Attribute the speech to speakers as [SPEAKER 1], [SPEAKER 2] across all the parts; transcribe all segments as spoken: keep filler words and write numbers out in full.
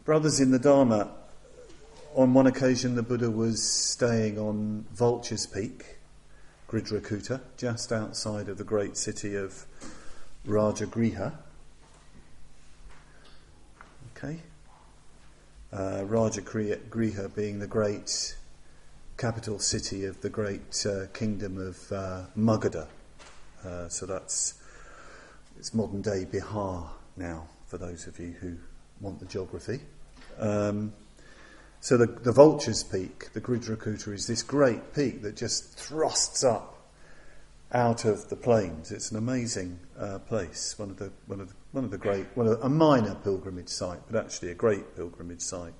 [SPEAKER 1] Brothers in the Dharma, on one occasion the Buddha was staying on Vulture's Peak, Gridrakutta, just outside of the great city of Rajagriha. Okay. Uh, Rajagriha being the great capital city of the great uh, kingdom of uh, Magadha. Uh, so that's, it's modern day Bihar now, for those of you who want the geography. Um, so the, the Vulture's Peak, the Gridrakutta, is this great peak that just thrusts up out of the plains. It's an amazing uh, place, one of the one of the, one of the great, well, a minor pilgrimage site, but actually a great pilgrimage site.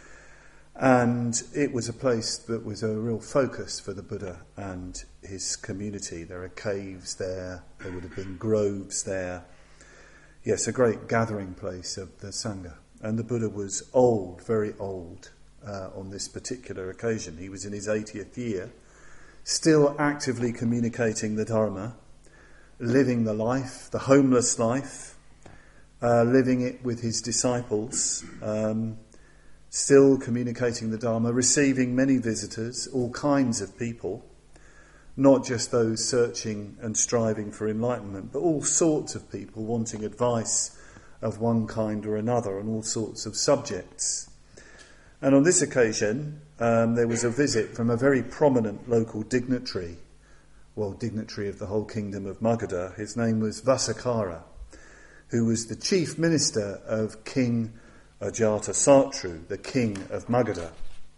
[SPEAKER 1] And it was a place that was a real focus for the Buddha and his community. There are caves there, there would have been groves there. Yes, a great gathering place of the Sangha. And the Buddha was old, very old, uh, on this particular occasion. He was in his eightieth year, still actively communicating the Dharma, living the life, the homeless life, uh, living it with his disciples, um, still communicating the Dharma, receiving many visitors, all kinds of people, not just those searching and striving for enlightenment, but all sorts of people wanting advice of one kind or another on all sorts of subjects. And on this occasion, um, there was a visit from a very prominent local dignitary, well, dignitary of the whole kingdom of Magadha. His name was Vasakkara, who was the chief minister of King Ajatasattu, the king of Magadha.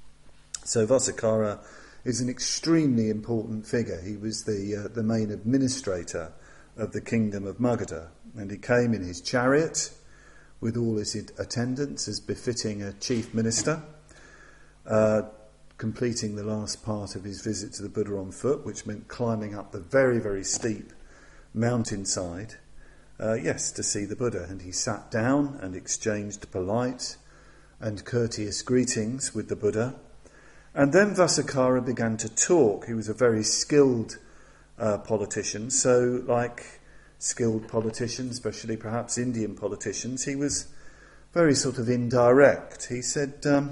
[SPEAKER 1] So Vasakkara is an extremely important figure. He was the uh, the main administrator of the kingdom of Magadha, and he came in his chariot with all his attendants as befitting a chief minister, uh, completing the last part of his visit to the Buddha on foot, which meant climbing up the very, very steep mountainside, uh, yes, to see the Buddha. And he sat down and exchanged polite and courteous greetings with the Buddha. And then Vasakkara began to talk. He was a very skilled uh, politician, so like skilled politicians, especially perhaps Indian politicians, he was very sort of indirect. He said, um,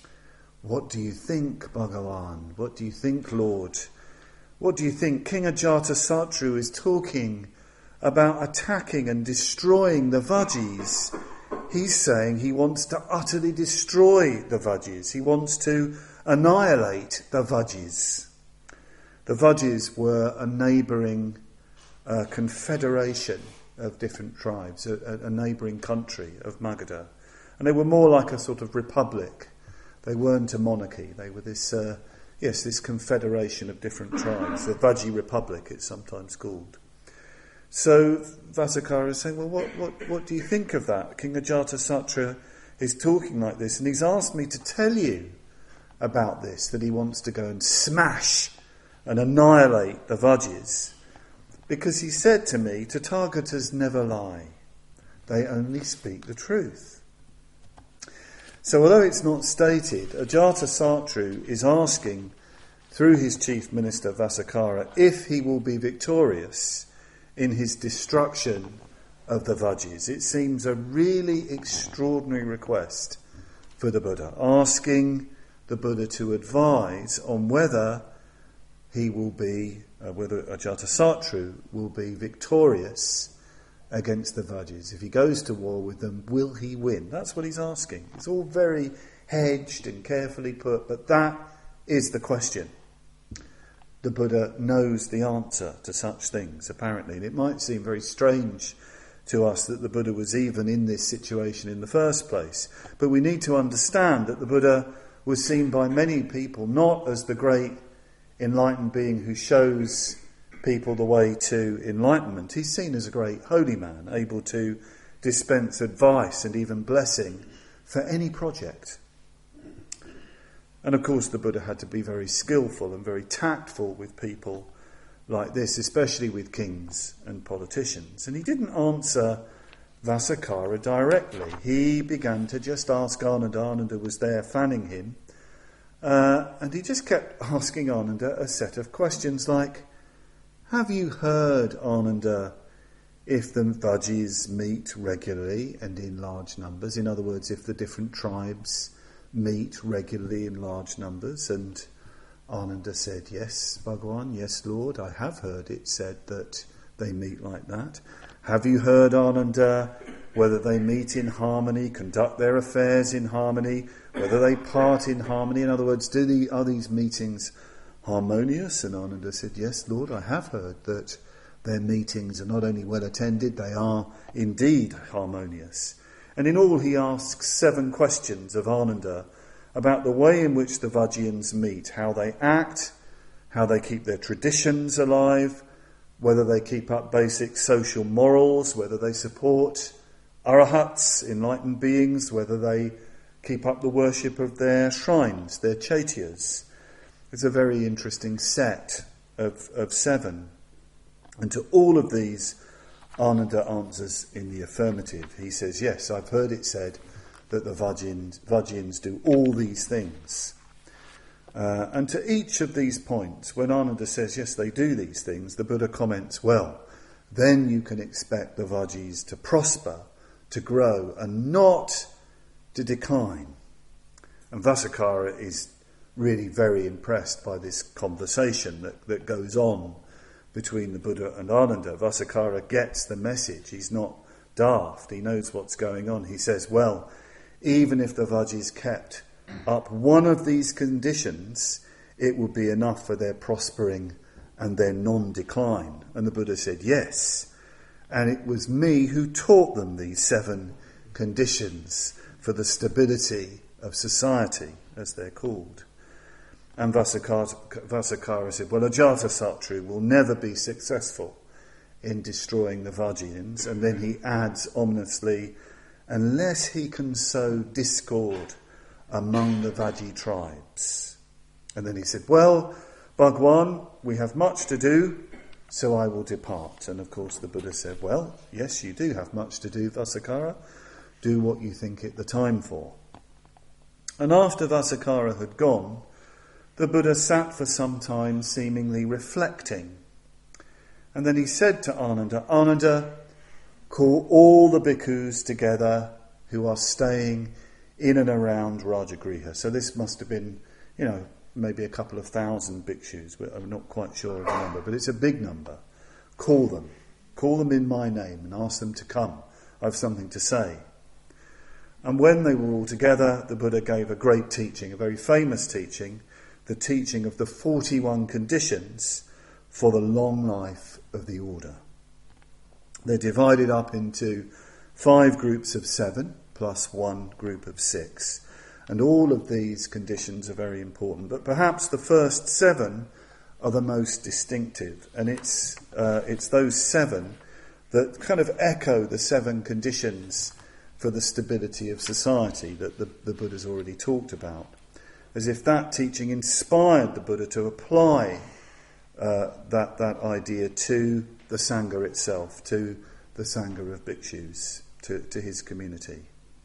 [SPEAKER 1] what do you think, Bhagavan? What do you think, Lord? What do you think? King Ajatasattu is talking about attacking and destroying the Vajis. He's saying he wants to utterly destroy the Vajis. He wants to annihilate the Vajis. The Vajis were a neighbouring uh, confederation of different tribes, a, a neighbouring country of Magadha. And they were more like a sort of republic. They weren't a monarchy. They were this, uh, yes, this confederation of different tribes. The Vaji Republic, it's sometimes called. So Vasakkara is saying, well, what, what, what do you think of that? King Ajatasattu is talking like this, and he's asked me to tell you about this, that he wants to go and smash and annihilate the Vajis. Because he said to me, Tathagatas never lie. They only speak the truth. So although it's not stated, Ajatasattu is asking, through his chief minister Vasakkara, if he will be victorious in his destruction of the Vajis. It seems a really extraordinary request for the Buddha, asking the Buddha to advise on whether he will be, uh, whether Ajatasattu will be victorious against the Vajis. If he goes to war with them, will he win? That's what he's asking. It's all very hedged and carefully put, but that is the question. The Buddha knows the answer to such things, apparently, and it might seem very strange to us that the Buddha was even in this situation in the first place. But we need to understand that the Buddha was seen by many people not as the great enlightened being who shows people the way to enlightenment. He's seen as a great holy man, able to dispense advice and even blessing for any project. And of course the Buddha had to be very skillful and very tactful with people like this, especially with kings and politicians. And he didn't answer Vasakkara directly. He began to just ask Ananda. Ananda was there fanning him. Uh, and he just kept asking Ananda a set of questions like, have you heard, Ananda, if the Vajis meet regularly and in large numbers, in other words, if the different tribes meet regularly in large numbers. And Ananda said, yes, Bhagavan, yes, Lord, I have heard it said that they meet like that. Have you heard, Ananda, whether they meet in harmony, conduct their affairs in harmony, whether they part in harmony? In other words, do the, are these meetings harmonious? And Ananda said, yes, Lord, I have heard that their meetings are not only well attended, they are indeed harmonious. And in all he asks seven questions of Ananda about the way in which the Vajiyans meet, how they act, how they keep their traditions alive, whether they keep up basic social morals, whether they support arahats, enlightened beings, whether they keep up the worship of their shrines, their chaityas. It's a very interesting set of, of seven. And to all of these, Ananda answers in the affirmative. He says, yes, I've heard it said that the Vajiyans, Vajiyans do all these things. Uh, and to each of these points, when Ananda says, yes, they do these things, the Buddha comments, well, then you can expect the Vajis to prosper, to grow, and not to decline. And Vasakara is really very impressed by this conversation that, that goes on between the Buddha and Ananda. Vasakara gets the message. He's not daft. He knows what's going on. He says, well, even if the Vajis kept up one of these conditions, it would be enough for their prospering and their non-decline. And the Buddha said, yes. And it was me who taught them these seven conditions for the stability of society, as they're called. And Vasakara, Vasakara said, well, Ajatasattu will never be successful in destroying the Vajiyans. And then he adds ominously, unless he can sow discord among the Vaji tribes. And then he said, well, Bhagwan, we have much to do, so I will depart. And of course the Buddha said, well, yes, you do have much to do, Vasakara. Do what you think it the time for. And after Vasakara had gone, the Buddha sat for some time seemingly reflecting. And then he said to Ananda, Ananda, call all the bhikkhus together who are staying in and around Rajagriha. So this must have been, you know, maybe a couple of thousand bhikshus. I'm not quite sure of the number, but it's a big number. Call them. Call them in my name and ask them to come. I have something to say. And when they were all together, the Buddha gave a great teaching, a very famous teaching, the teaching of the forty-one conditions for the long life of the order. They're divided up into five groups of seven, plus one group of six. And all of these conditions are very important. But perhaps the first seven are the most distinctive. And it's uh, it's those seven that kind of echo the seven conditions for the stability of society that the, the Buddha's already talked about. As if that teaching inspired the Buddha to apply uh, that, that idea to the Sangha itself, to the Sangha of bhikshus, to, to his community.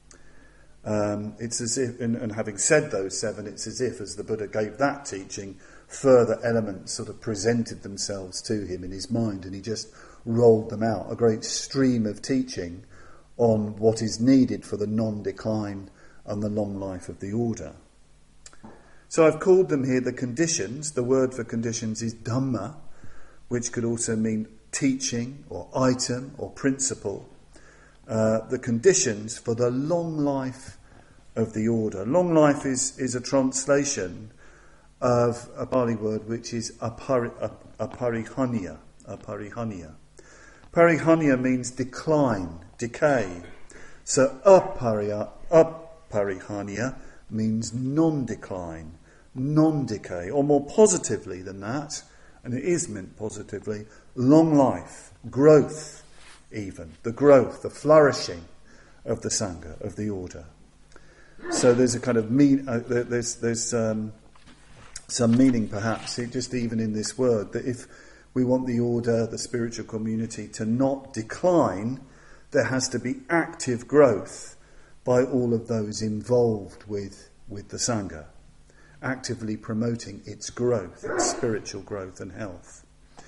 [SPEAKER 1] Um, it's as if, and, and having said those seven, it's as if as the Buddha gave that teaching, further elements sort of presented themselves to him in his mind, and he just rolled them out, a great stream of teaching on what is needed for the non-decline and the long life of the order. So I've called them here the conditions. The word for conditions is Dhamma, which could also mean teaching or item or principle. Uh, the conditions for the long life of the order. Long life is, is a translation of a Pali word which is apari, aparihanya. Aparihanya. Parihanya means decline, decay. So apariya, aparihanya means non-decline, non-decay, or more positively than that, and it is meant positively, long life, growth even, the growth, the flourishing of the Sangha, of the order. So there's a kind of mean, uh, there's there's um, some meaning perhaps, just even in this word, that if we want the order, the spiritual community to not decline, there has to be active growth by all of those involved with, with the Sangha, actively promoting its growth, its spiritual growth and health.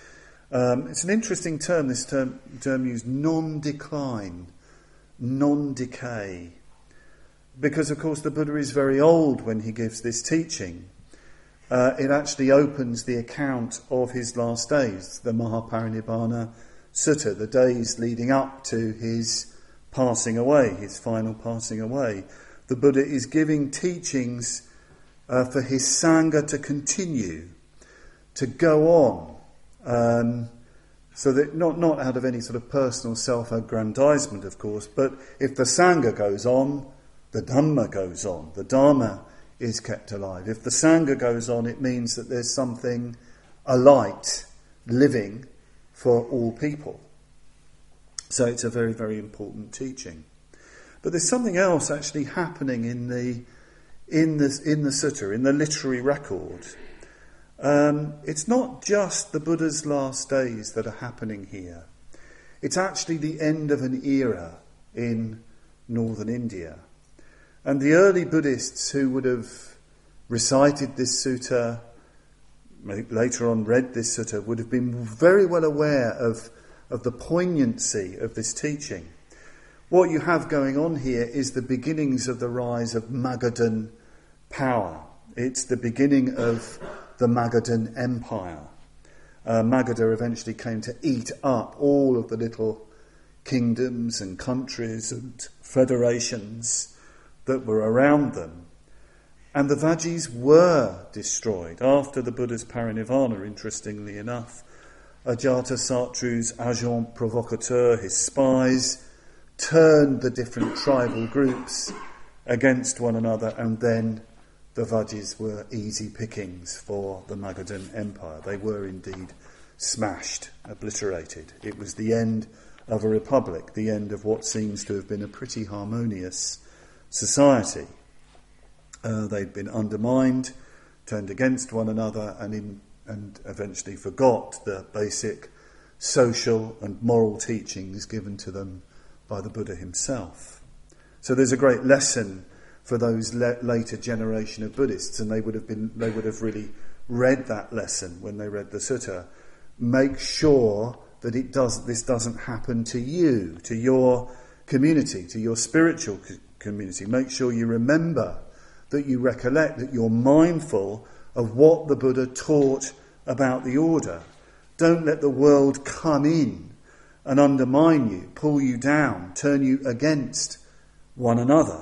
[SPEAKER 1] Um, it's an interesting term, this term, term used, non-decline, non-decay. Because, of course, the Buddha is very old when he gives this teaching. Uh, it actually opens the account of his last days, the Mahaparinibbana Sutta, the days leading up to his passing away, his final passing away. The Buddha is giving teachings uh, for his Sangha to continue, to go on, um, so that not, not out of any sort of personal self-aggrandizement, of course, but if the Sangha goes on, the Dhamma goes on, the Dharma is kept alive. If the Sangha goes on, it means that there's something, a light, living for all people. So it's a very, very important teaching. But there's something else actually happening in the in the in the sutta, in the literary record. Um, it's not just the Buddha's last days that are happening here. It's actually the end of an era in northern India. And the early Buddhists who would have recited this sutta, later on read this sutta, would have been very well aware of, of the poignancy of this teaching. What you have going on here is the beginnings of the rise of Magadhan power. It's the beginning of the Magadhan Empire. Uh, Magadha eventually came to eat up all of the little kingdoms and countries and federations that were around them. And the Vajis were destroyed. After the Buddha's parinirvana, interestingly enough, Ajatasatru's agent provocateur, his spies, turned the different tribal groups against one another, and then the Vajis were easy pickings for the Magadhan Empire. They were indeed smashed, obliterated. It was the end of a republic, the end of what seems to have been a pretty harmonious society. Uh, they'd been undermined, turned against one another, and in, and eventually forgot the basic social and moral teachings given to them by the Buddha himself. So there's a great lesson for those le- later generation of Buddhists, and they would have been they would have really read that lesson when they read the sutta. Make sure that it does this doesn't happen to you, to your community, to your spiritual co- community. Make sure you remember, that you recollect, that you're mindful of what the Buddha taught about the order. Don't let the world come in and undermine you, pull you down, turn you against one another.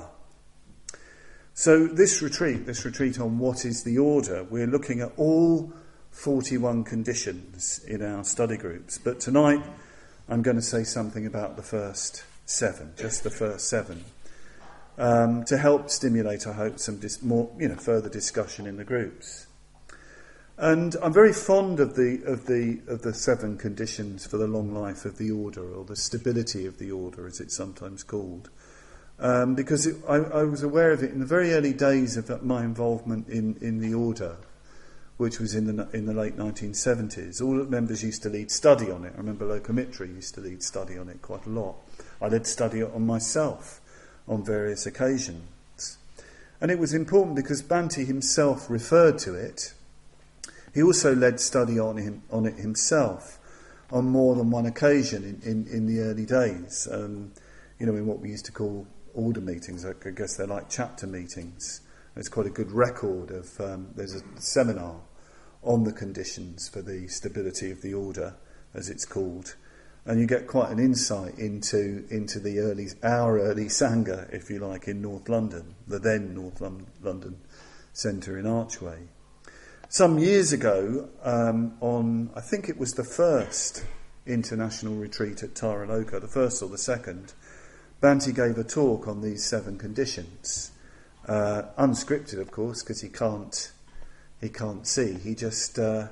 [SPEAKER 1] So this retreat, this retreat on what is the order, we're looking at all forty-one conditions in our study groups. But tonight I'm going to say something about the first seven, just the first seven, um, to help stimulate, I hope, some dis- more, you know, further discussion in the groups. And I'm very fond of the of the of the seven conditions for the long life of the order, or the stability of the order, as it's sometimes called. Um, because it, I, I was aware of it in the very early days of my involvement in, in the order, which was in the in the late nineteen seventies. All the members used to lead study on it. I remember Lokamitra used to lead study on it quite a lot. I led study on myself on various occasions. And it was important because Bhante himself referred to it. He also led study on him on it himself on more than one occasion in, in, in the early days. Um, you know, in what we used to call order meetings. I guess they're like chapter meetings. There's quite a good record of, um, there's a seminar on the conditions for the stability of the order, as it's called. And you get quite an insight into into the early, our early Sangha, if you like, in North London, the then North Lon- London Centre in Archway. Some years ago, um, on, I think it was the first international retreat at Taraloka, the first or the second, Bhante gave a talk on these seven conditions, uh, unscripted, of course, because he can't he can't see. He just, uh,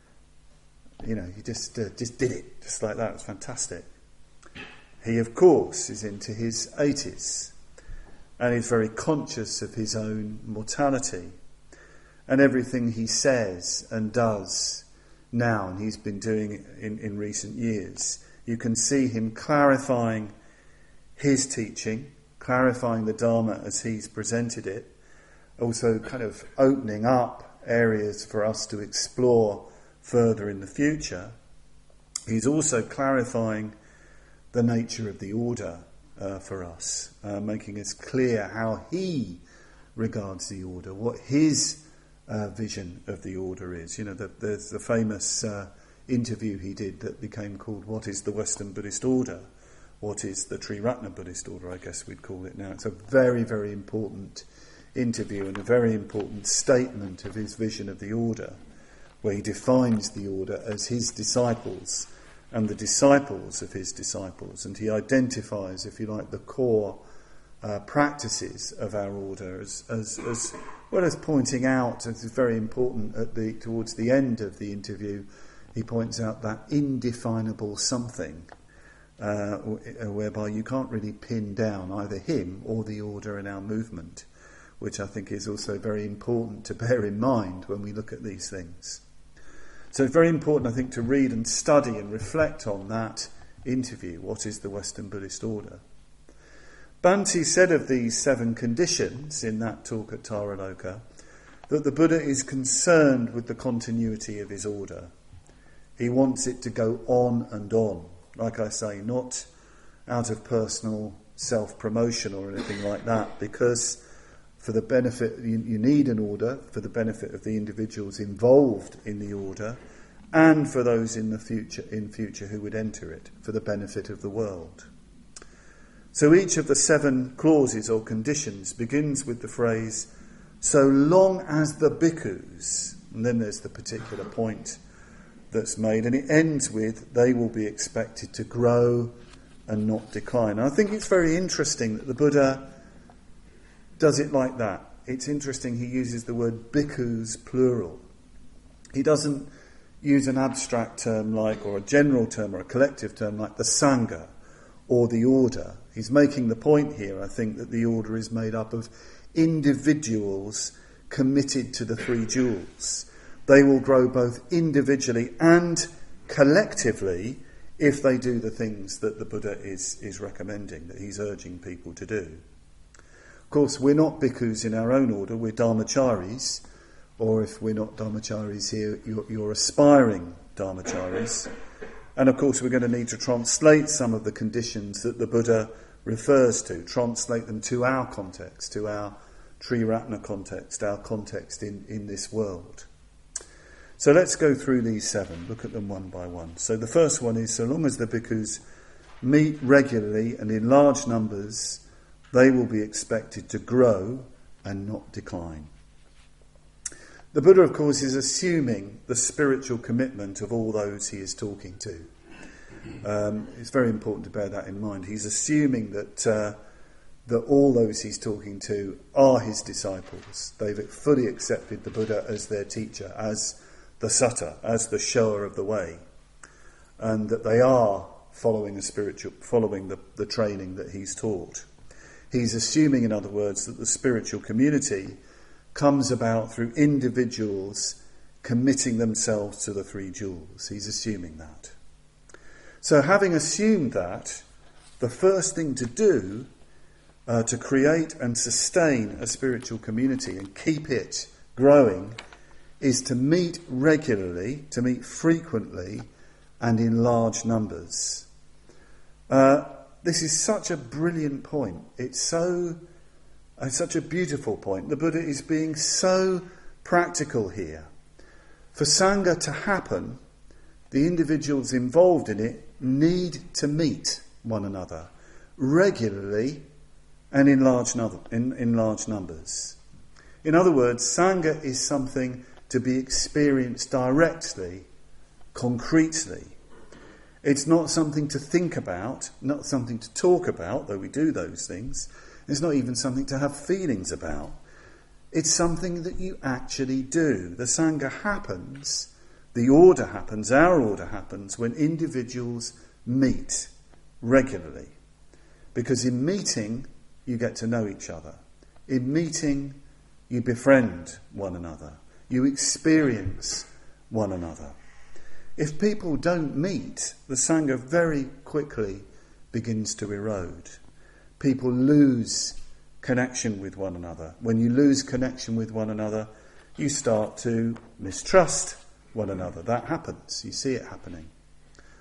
[SPEAKER 1] you know, he just uh, just did it, just like that. It was fantastic. He, of course, is into his eighties, and is very conscious of his own mortality, and everything he says and does now, and he's been doing in, in recent years. You can see him clarifying his teaching, clarifying the Dharma as he's presented it, also kind of opening up areas for us to explore further in the future. he's also clarifying the nature of the order uh, for us, uh, making us clear how he regards the order, what his uh, vision of the order is. You know, the, there's the famous uh, interview he did that became called "What is the Western Buddhist Order? What is the Triratna Buddhist Order?" I guess we'd call it now. It's a very, very important interview and a very important statement of his vision of the order, where he defines the order as his disciples and the disciples of his disciples, and he identifies, if you like, the core uh, practices of our order as, as, as well as pointing out, as is very important at the towards the end of the interview, he points out that indefinable something, uh, whereby you can't really pin down either him or the order in our movement, which I think is also very important to bear in mind when we look at these things. So it's very important, I think, to read and study and reflect on that interview. What is the Western Buddhist Order? Bhante said of these seven conditions in that talk at Taraloka that the Buddha is concerned with the continuity of his order. He wants it to go on and on, like I say, not out of personal self-promotion or anything like that, because for the benefit, you, you need an order for the benefit of the individuals involved in the order, and for those in the future, in future who would enter it, for the benefit of the world. So each of the seven clauses or conditions begins with the phrase, "so long as the bhikkhus," and then there's the particular point that's made, and it ends with, "they will be expected to grow and not decline." And I think it's very interesting that the Buddha does it like that. It's interesting he uses the word bhikkhus plural. He doesn't use an abstract term like, or a general term or a collective term like the Sangha or the order. He's making the point here, I think, that the order is made up of individuals committed to the three jewels. They will grow both individually and collectively if they do the things that the Buddha is, is recommending, that he's urging people to do. Of course, we're not bhikkhus in our own order, we're dharmacharis, or if we're not dharmacharis here, you're, you're aspiring dharmacharis. And of course, we're going to need to translate some of the conditions that the Buddha refers to, translate them to our context, to our Triratna context, our context in, in this world. So let's go through these seven, look at them one by one. So the first one is, so long as the bhikkhus meet regularly and in large numbers, they will be expected to grow and not decline. The Buddha, of course, is assuming the spiritual commitment of all those he is talking to. Um, it's very important to bear that in mind. He's assuming that uh, that all those he's talking to are his disciples. They've fully accepted the Buddha as their teacher, as the sutta, as the shower of the way, and that they are following a spiritual, following the, the training that he's taught. He's assuming, in other words, that the spiritual community comes about through individuals committing themselves to the three jewels. He's assuming that. So having assumed that, the first thing to do uh, to create and sustain a spiritual community and keep it growing is to meet regularly, to meet frequently and in large numbers. Uh, this is such a brilliant point. It's so, uh, such a beautiful point. The Buddha is being so practical here. For Sangha to happen, the individuals involved in it need to meet one another regularly and in large, no- in, in large numbers. In other words, Sangha is something to be experienced directly, concretely. It's not something to think about, not something to talk about, though we do those things. It's not even something to have feelings about. It's something that you actually do. The Sangha happens, the order happens, our order happens when individuals meet regularly. Because in meeting, you get to know each other. In meeting, you befriend one another. You experience one another. If people don't meet, the Sangha very quickly begins to erode. People lose connection with one another. When you lose connection with one another, you start to mistrust one another. That happens. You see it happening.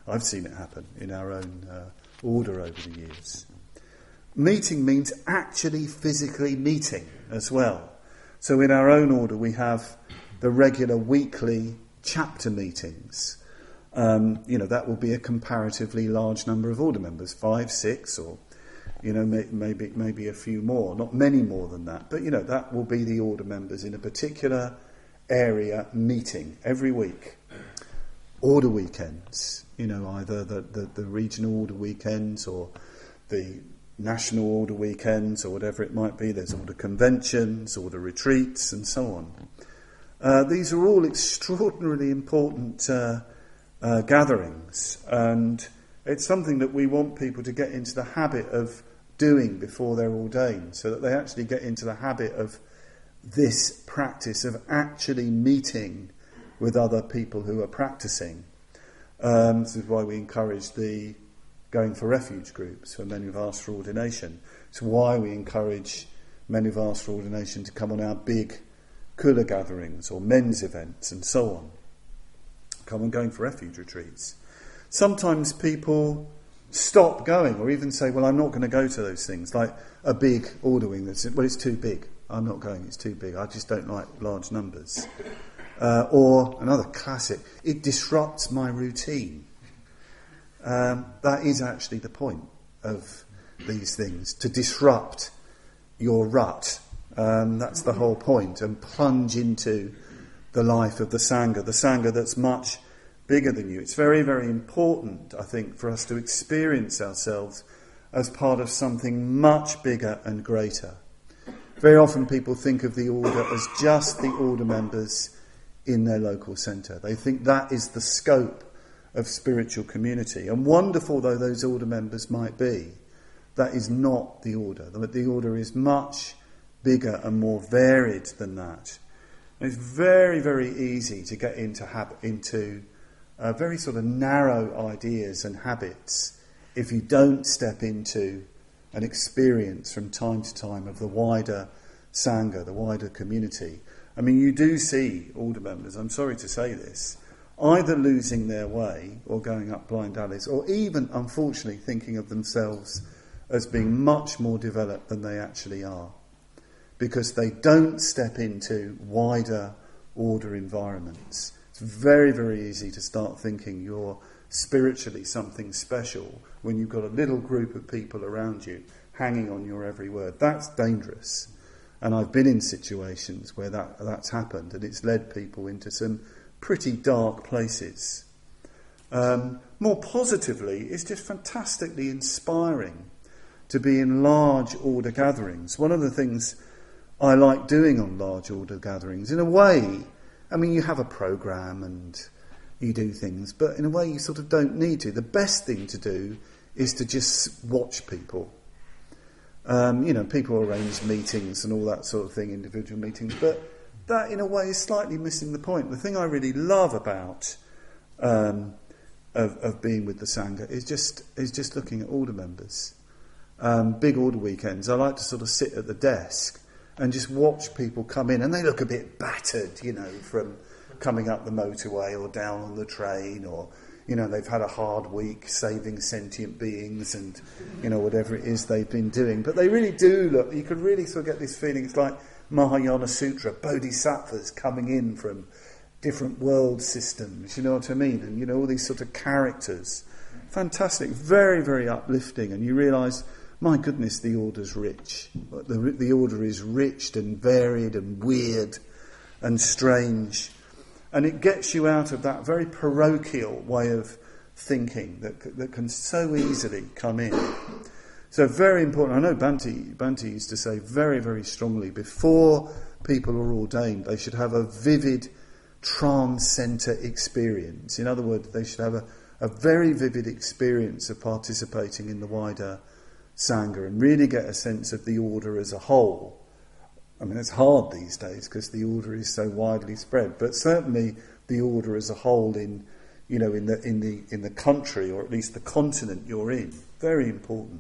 [SPEAKER 1] I've seen it happen in our own uh, order over the years. Meeting means actually physically meeting as well. So in our own order we have the regular weekly chapter meetings. Um, you know, that will be a comparatively large number of order members, five, six, or, you know, may, maybe maybe a few more, not many more than that. But, you know, that will be the order members in a particular area meeting every week. Order weekends, you know, either the, the, the regional order weekends or the national order weekends or whatever it might be. There's order conventions, order retreats, and so on. Uh, these are all extraordinarily important uh, uh, gatherings, and it's something that we want people to get into the habit of doing before they're ordained, so that they actually get into the habit of this practice of actually meeting with other people who are practicing. Um, this is why we encourage the going for refuge groups for men who've asked for ordination. It's why we encourage men who've asked for ordination to come on our big Kula gatherings or men's events and so on. Come on going for refuge retreats. Sometimes people stop going or even say, well, I'm not going to go to those things, like a big order wing that's, well, it's too big. I'm not going, it's too big. I just don't like large numbers. Uh, or another classic, it disrupts my routine. Um, that is actually the point of these things, to disrupt your rut. Um, that's the whole point, and plunge into the life of the Sangha, the Sangha that's much bigger than you. It's very, very important, I think, for us to experience ourselves as part of something much bigger and greater. Very often people think of the order as just the order members in their local centre. They think that is the scope of spiritual community. And wonderful though those order members might be, that is not the order. The, the order is much bigger and more varied than that. And it's very, very easy to get into hab- into uh, very sort of narrow ideas and habits if you don't step into an experience from time to time of the wider Sangha, the wider community. I mean, you do see order members, I'm sorry to say this, either losing their way or going up blind alleys, or even, unfortunately, thinking of themselves as being much more developed than they actually are, because they don't step into wider order environments. It's very, very easy to start thinking you're spiritually something special when you've got a little group of people around you hanging on your every word. That's dangerous. And I've been in situations where that that's happened, and it's led people into some pretty dark places. Um, more positively, it's just fantastically inspiring to be in large order gatherings. One of the things I like doing on large order gatherings, in a way, I mean, you have a programme and you do things, but in a way you sort of don't need to. The best thing to do is to just watch people. Um, you know, people arrange meetings and all that sort of thing, individual meetings, but that in a way is slightly missing the point. The thing I really love about um, of, of being with the Sangha is just is just looking at order members. Um, big order weekends, I like to sort of sit at the desk and just watch people come in, and they look a bit battered, you know, from coming up the motorway or down on the train, or, you know, they've had a hard week saving sentient beings and, you know, whatever it is they've been doing. But they really do look, you could really sort of get this feeling, it's like Mahayana Sutra, bodhisattvas coming in from different world systems, you know what I mean? And, you know, all these sort of characters. Fantastic, very, very uplifting, and you realise, my goodness, the order's rich. The, the order is rich and varied and weird and strange. And it gets you out of that very parochial way of thinking that that can so easily come in. So very important. I know Bhante, Bhante used to say very, very strongly, before people are ordained, they should have a vivid trance centre experience. In other words, they should have a, a very vivid experience of participating in the wider Sangha and really get a sense of the order as a whole. I mean, it's hard these days because the order is so widely spread, but certainly the order as a whole in, you know, in the in the in the country, or at least the continent you're in, very important.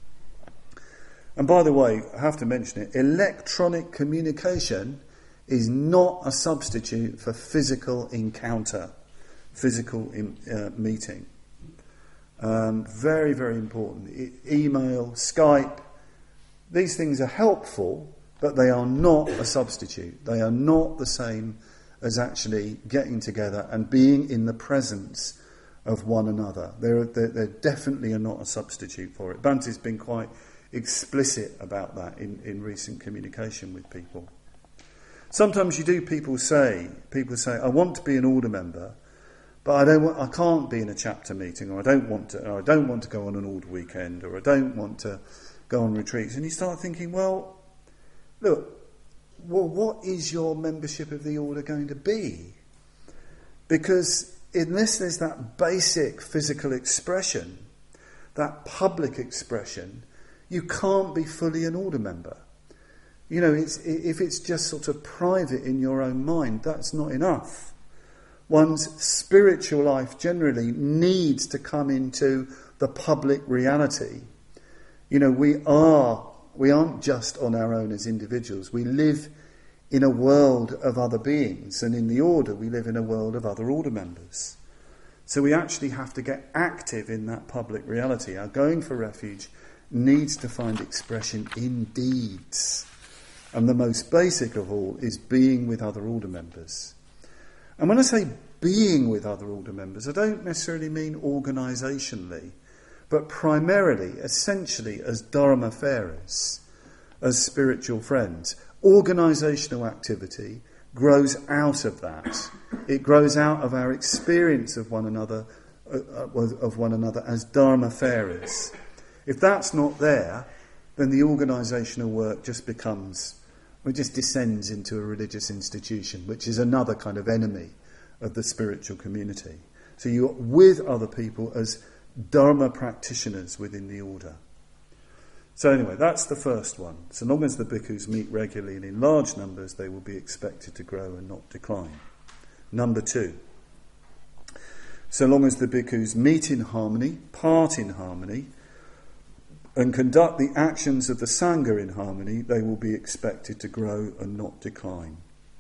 [SPEAKER 1] And by the way, I have to mention it, electronic communication is not a substitute for physical encounter, physical in, uh, meeting. Um, very, very important. E- email, Skype, these things are helpful, but they are not a substitute. They are not the same as actually getting together and being in the presence of one another. They're, they're, they're definitely are not a substitute for it. Bante's been quite explicit about that in, in recent communication with people. Sometimes you do people say, people say, I want to be an order member, but I don't want, I can't be in a chapter meeting, or I don't want to, or I don't want to go on an order weekend, or I don't want to go on retreats. And you start thinking, well, look, well, what is your membership of the order going to be? Because unless there's that basic physical expression, that public expression, you can't be fully an order member. You know, it's, if it's just sort of private in your own mind, that's not enough. One's spiritual life generally needs to come into the public reality. You know, we are, we aren't just on our own as individuals. We live in a world of other beings, and in the order we live in a world of other order members. So we actually have to get active in that public reality. Our going for refuge needs to find expression in deeds. And the most basic of all is being with other order members. And when I say being with other order members, I don't necessarily mean organisationally, but primarily, essentially, as dharma farers, as spiritual friends. Organisational activity grows out of that. It grows out of our experience of one another, uh, of one another as dharma farers. If that's not there, then the organisational work just becomes, it just descends into a religious institution, which is another kind of enemy of the spiritual community. So you're with other people as dharma practitioners within the order. So anyway, that's the first one. So long as the bhikkhus meet regularly and in large numbers, they will be expected to grow and not decline. Number two, so long as the bhikkhus meet in harmony, part in harmony, and conduct the actions of the Sangha in harmony, they will be expected to grow and not decline.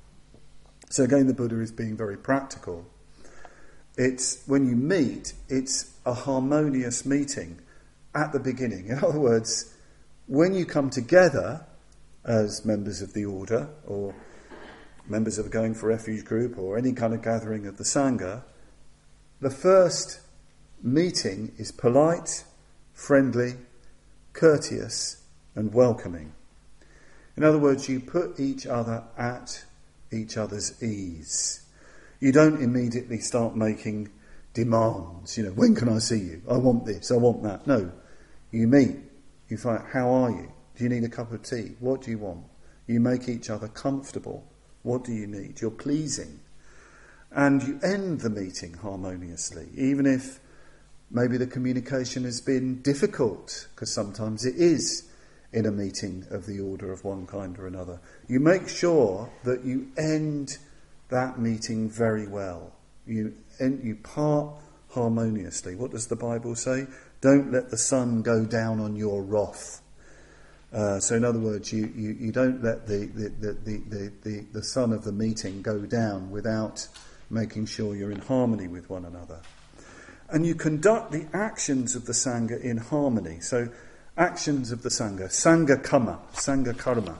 [SPEAKER 1] So again, the Buddha is being very practical. It's when you meet, it's a harmonious meeting at the beginning. In other words, when you come together as members of the order, or members of a Going for Refuge group, or any kind of gathering of the Sangha, the first meeting is polite, friendly, courteous and welcoming. In other words, you put each other at each other's ease. You don't immediately start making demands. You know, when can I see you? I want this, I want that. No. You meet. You find, how are you? Do you need a cup of tea? What do you want? You make each other comfortable. What do you need? You're pleasing. And you end the meeting harmoniously, even if maybe the communication has been difficult, because sometimes it is in a meeting of the order of one kind or another. You make sure that you end that meeting very well. You end, you part harmoniously. What does the Bible say? Don't let the sun go down on your wrath. Uh, so in other words, you, you, you don't let the, the, the, the, the, the sun of the meeting go down without making sure you're in harmony with one another. And you conduct the actions of the Sangha in harmony. So, actions of the Sangha, Sangha Karma, Sangha Karma.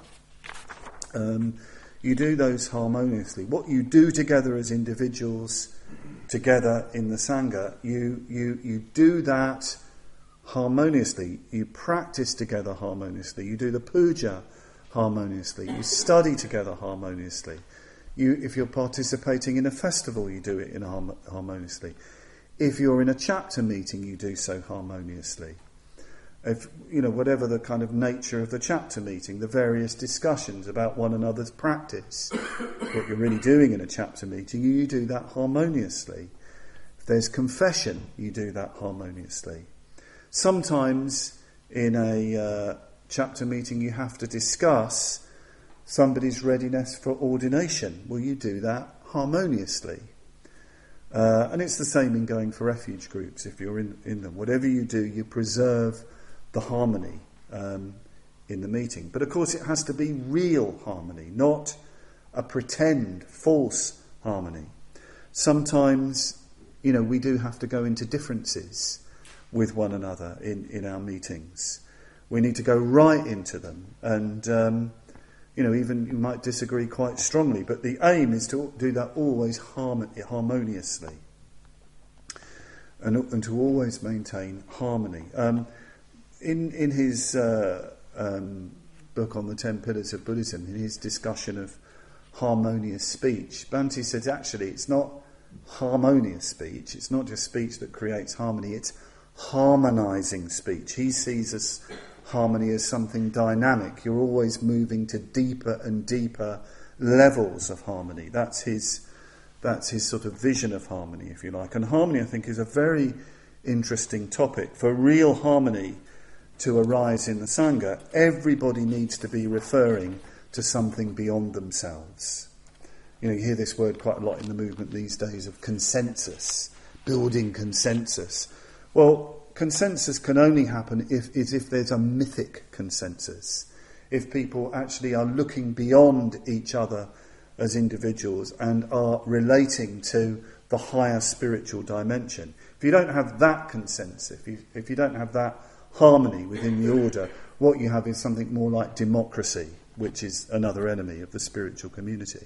[SPEAKER 1] Um, you do those harmoniously. What you do together as individuals, together in the Sangha, you, you, you do that harmoniously. You practice together harmoniously. You do the puja harmoniously. You study together harmoniously. You, if you're participating in a festival, you do it in harm- harmoniously. If you're in a chapter meeting, you do so harmoniously. If, you know, whatever the kind of nature of the chapter meeting, the various discussions about one another's practice, what you're really doing in a chapter meeting, you do that harmoniously. If there's confession, you do that harmoniously. Sometimes in a uh, chapter meeting, you have to discuss somebody's readiness for ordination. Well, you do that harmoniously. Uh, and it's the same in going for refuge groups, if you're in, in them. Whatever you do, you preserve the harmony um, in the meeting. But of course it has to be real harmony, not a pretend, false harmony. Sometimes, you know, we do have to go into differences. with one another in, in our meetings. We need to go right into them, and um, you know, even you might disagree quite strongly, but the aim is to do that always harmon- harmoniously, and, and to always maintain harmony. Um, in in his uh, um, book on the Ten Pillars of Buddhism, in his discussion of harmonious speech, Bhante says actually it's not harmonious speech, it's not just speech that creates harmony, it's harmonizing speech. He sees as harmony as something dynamic. You're always moving to deeper and deeper levels of harmony. That's his that's his sort of vision of harmony, if you like. And harmony, I think, is a very interesting topic. For real harmony to arise in the Sangha, everybody needs to be referring to something beyond themselves. You know, you hear this word quite a lot in the movement these days of consensus, building consensus. Well, consensus can only happen if is if there's a mythic consensus, if people actually are looking beyond each other as individuals and are relating to the higher spiritual dimension. If you don't have that consensus, if you, if you don't have that harmony within the order, what you have is something more like democracy, which is another enemy of the spiritual community.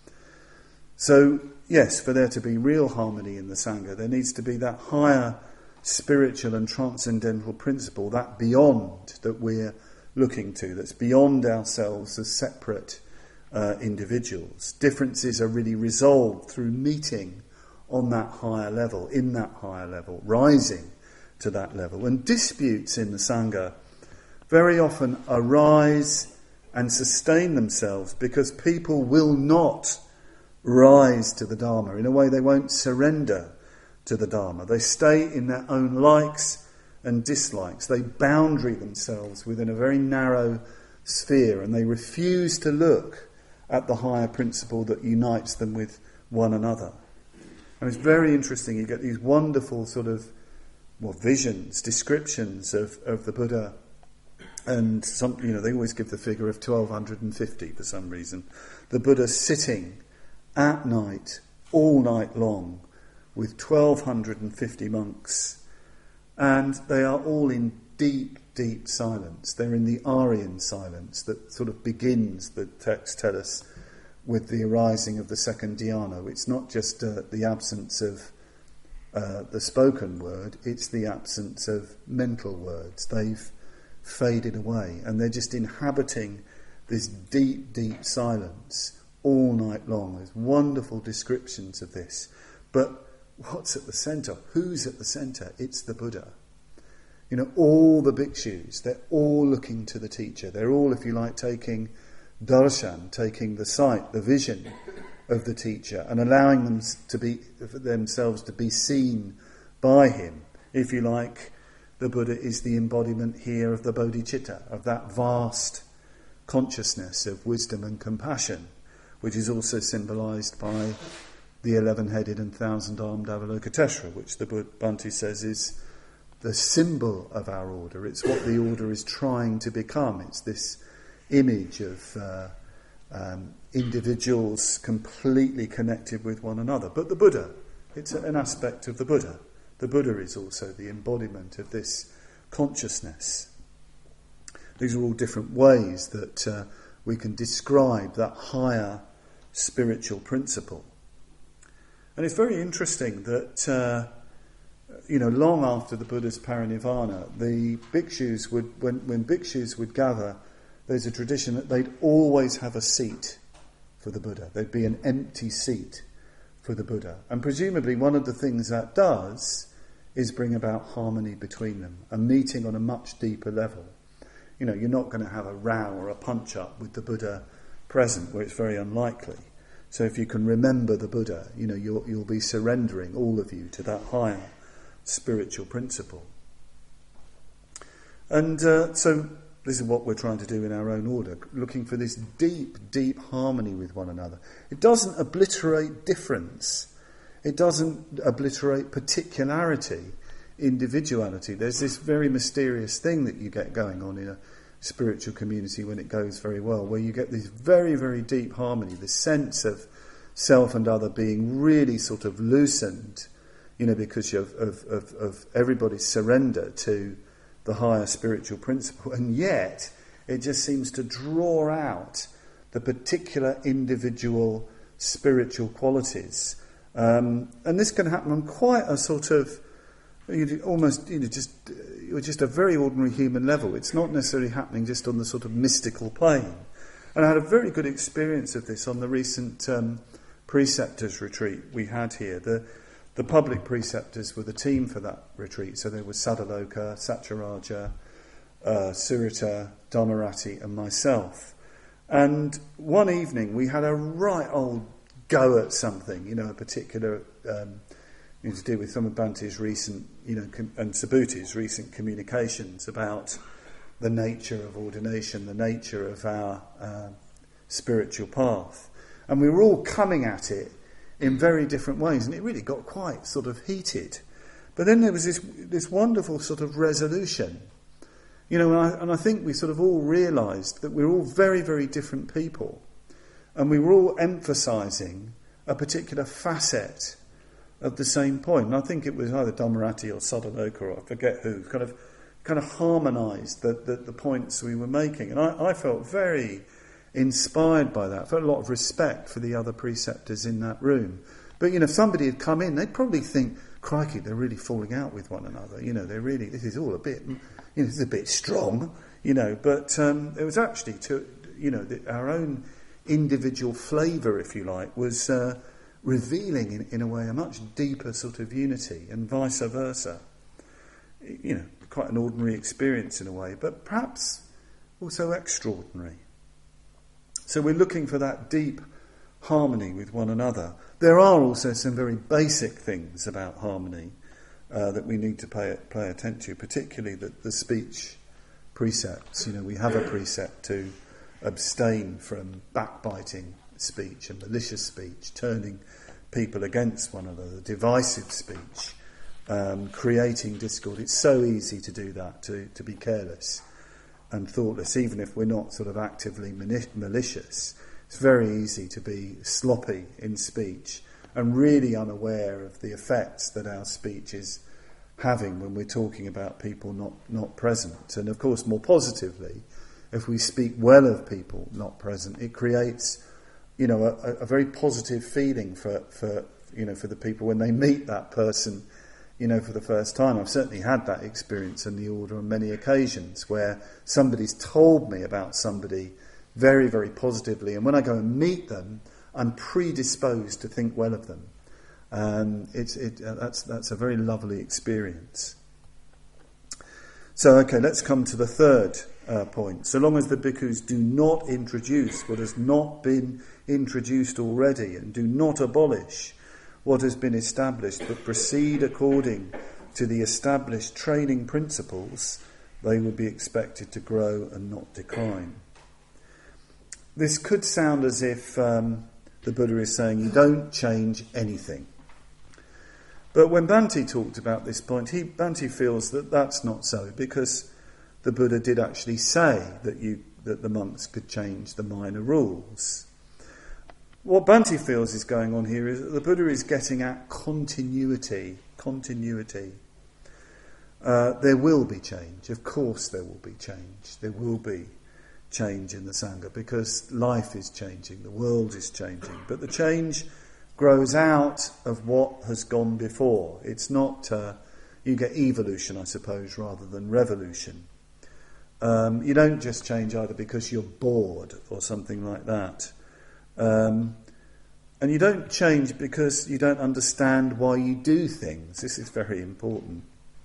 [SPEAKER 1] So, yes, for there to be real harmony in the Sangha, there needs to be that higher spiritual and transcendental principle, that beyond that we're looking to, that's beyond ourselves as separate uh, individuals. Differences are really resolved through meeting on that higher level, in that higher level, rising to that level. And disputes in the Sangha very often arise and sustain themselves because people will not rise to the Dharma. In a way, they won't surrender to the Dharma. They stay in their own likes and dislikes. They boundary themselves within a very narrow sphere, and they refuse to look at the higher principle that unites them with one another. And it's very interesting. You get these wonderful sort of well, visions, descriptions of, of the Buddha. And some, you know, they always give the figure of twelve fifty for some reason. The Buddha sitting at night, all night long, with twelve fifty monks, and they are all in deep, deep silence. They're in the Aryan silence that sort of begins, the texts tell us, with the arising of the second dhyana. It's not just uh, the absence of uh, the spoken word, it's the absence of mental words. They've faded away, and they're just inhabiting this deep, deep silence all night long. There's wonderful descriptions of this. But what's at the centre? Who's at the centre? It's the Buddha. You know, all the bhikshus, they're all looking to the teacher. They're all, if you like, taking darshan, taking the sight, the vision of the teacher, and allowing them to be themselves to be seen by him. If you like, the Buddha is the embodiment here of the bodhicitta, of that vast consciousness of wisdom and compassion, which is also symbolised by the eleven-headed and thousand-armed Avalokiteshvara, which the Bhante says is the symbol of our order. It's what the order is trying to become. It's this image of uh, um, individuals completely connected with one another. But the Buddha, it's an aspect of the Buddha. The Buddha is also the embodiment of this consciousness. These are all different ways that uh, we can describe that higher spiritual principle. And it's very interesting that, uh, you know, long after the Buddha's parinirvana, the bhikshus would, when, when bhikshus would gather, there's a tradition that they'd always have a seat for the Buddha. There'd be an empty seat for the Buddha. And presumably one of the things that does is bring about harmony between them, a meeting on a much deeper level. You know, you're not going to have a row or a punch-up with the Buddha present, where it's very unlikely. So if you can remember the Buddha, you know, you'll, you'll be surrendering, all of you, to that higher spiritual principle. And uh, so this is what we're trying to do in our own order, looking for this deep, deep harmony with one another. It doesn't obliterate difference. It doesn't obliterate particularity, individuality. There's this very mysterious thing that you get going on in a spiritual community when it goes very well, where you get this very, very deep harmony, this sense of self and other being really sort of loosened. you know, because of, of, of, of everybody's surrender to the higher spiritual principle, and yet it just seems to draw out the particular individual spiritual qualities. Um, and this can happen on quite a sort of, you know, almost, you know, just, uh, just a very ordinary human level. It's not necessarily happening just on the sort of mystical plane. And I had a very good experience of this on the recent um, preceptors retreat we had here. The the public preceptors were the team for that retreat. So there was Sadaloka, Satyaraja, uh, Surita, Dhammarati and myself. And one evening we had a right old go at something, you know, a particular, um, you know, to do with some of Bhante's recent, you know, com- and Subhuti's recent communications about the nature of ordination, the nature of our uh, spiritual path. And we were all coming at it in very different ways, and it really got quite sort of heated. But then there was this this wonderful sort of resolution. You know, and I, and I think we sort of all realised that we're all very, very different people, and we were all emphasising a particular facet of the same point. And I think it was either Dhammarati or Sadaloka, or I forget who, kind of kind of harmonised the, the, the points we were making. And I, I felt very inspired by that. I felt a lot of respect for the other preceptors in that room. But, you know, if somebody had come in, they'd probably think, crikey, they're really falling out with one another. You know, they're really, this is all a bit, you know, this is a bit strong, you know. But um, it was actually, to, you know, the, our own individual flavour, if you like, was uh, revealing in, in a way a much deeper sort of unity, and vice versa. You know, quite an ordinary experience in a way, but perhaps also extraordinary. So we're looking for that deep harmony with one another. There are also some very basic things about harmony uh, that we need to pay pay attention to, particularly the, the speech precepts. You know, we have a precept to abstain from backbiting speech and malicious speech, turning people against one another, divisive speech, um, creating discord. It's so easy to do that, to, to be careless and thoughtless, even if we're not sort of actively malicious. It's very easy to be sloppy in speech and really unaware of the effects that our speech is having when we're talking about people not, not present. And of course, more positively, if we speak well of people not present, it creates, you know, a, a very positive feeling for, for, you know, for the people when they meet that person, you know, for the first time. I've certainly had that experience in the order on many occasions where somebody's told me about somebody very, very positively, and when I go and meet them, I'm predisposed to think well of them. Um, it's it uh, that's that's a very lovely experience. So, okay, let's come to the third uh, point. So long as the bhikkhus do not introduce what has not been introduced already, and do not abolish what has been established, but proceed according to the established training principles, they will be expected to grow and not decline. This could sound as if um, the Buddha is saying you don't change anything. But when Bhante talked about this point, he, Bhante feels that that's not so, because the Buddha did actually say that you that the monks could change the minor rules. What Bhante feels is going on here is that the Buddha is getting at continuity. Continuity. Uh, there will be change. Of course there will be change. There will be change in the Sangha, because life is changing, the world is changing. But the change grows out of what has gone before. It's not, uh, you get evolution, I suppose, rather than revolution. Um, you don't just change either because you're bored or something like that. Um, and you don't change because you don't understand why you do things. This is very important.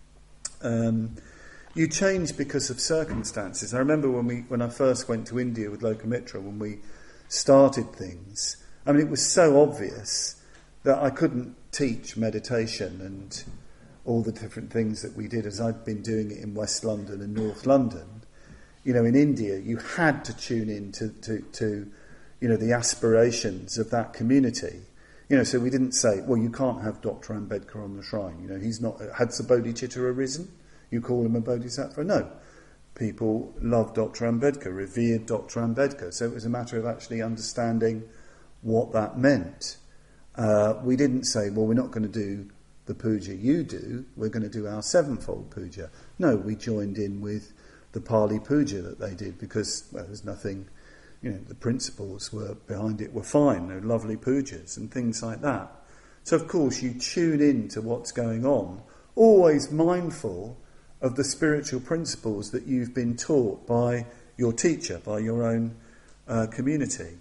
[SPEAKER 1] Um, you change because of circumstances. I remember when we when I first went to India with Lokamitra, when we started things, I mean, it was so obvious that I couldn't teach meditation and all the different things that we did, as I'd been doing it in West London and North London. You know, in India, you had to tune in to, to, to you know, the aspirations of that community. You know, so we didn't say, well, you can't have Doctor Ambedkar on the shrine. You know, he's not, had Bodhicitta arisen? You call him a bodhisattva? No. People loved Doctor Ambedkar, revered Doctor Ambedkar. So it was a matter of actually understanding what that meant. Uh, we didn't say, well, we're not going to do the puja you do, we're going to do our sevenfold puja. No, we joined in with the Pali puja that they did because, well, there's nothing, you know, the principles were behind it were fine, they're lovely pujas and things like that. So of course you tune in to what's going on, always mindful of the spiritual principles that you've been taught by your teacher, by your own uh, community.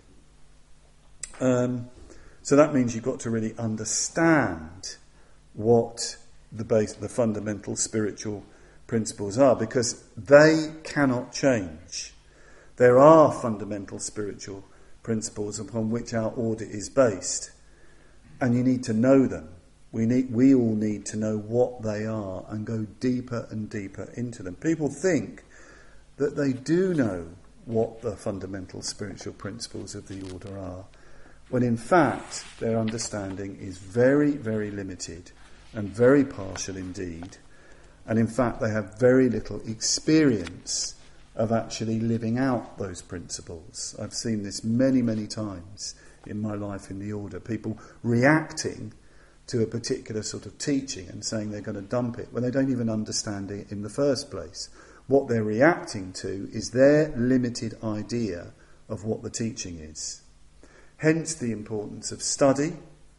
[SPEAKER 1] Um, so that means you've got to really understand what the base, the fundamental spiritual principles are, because they cannot change. There are fundamental spiritual principles upon which our order is based, and you need to know them. We need, we all need to know what they are and go deeper and deeper into them. People think that they do know what the fundamental spiritual principles of the order are, when in fact their understanding is very, very limited and very partial indeed, and in fact they have very little experience of actually living out those principles. I've seen this many, many times in my life in the order, people reacting to a particular sort of teaching and saying they're going to dump it when they don't even understand it in the first place. What they're reacting to is their limited idea of what the teaching is. Hence the importance of study,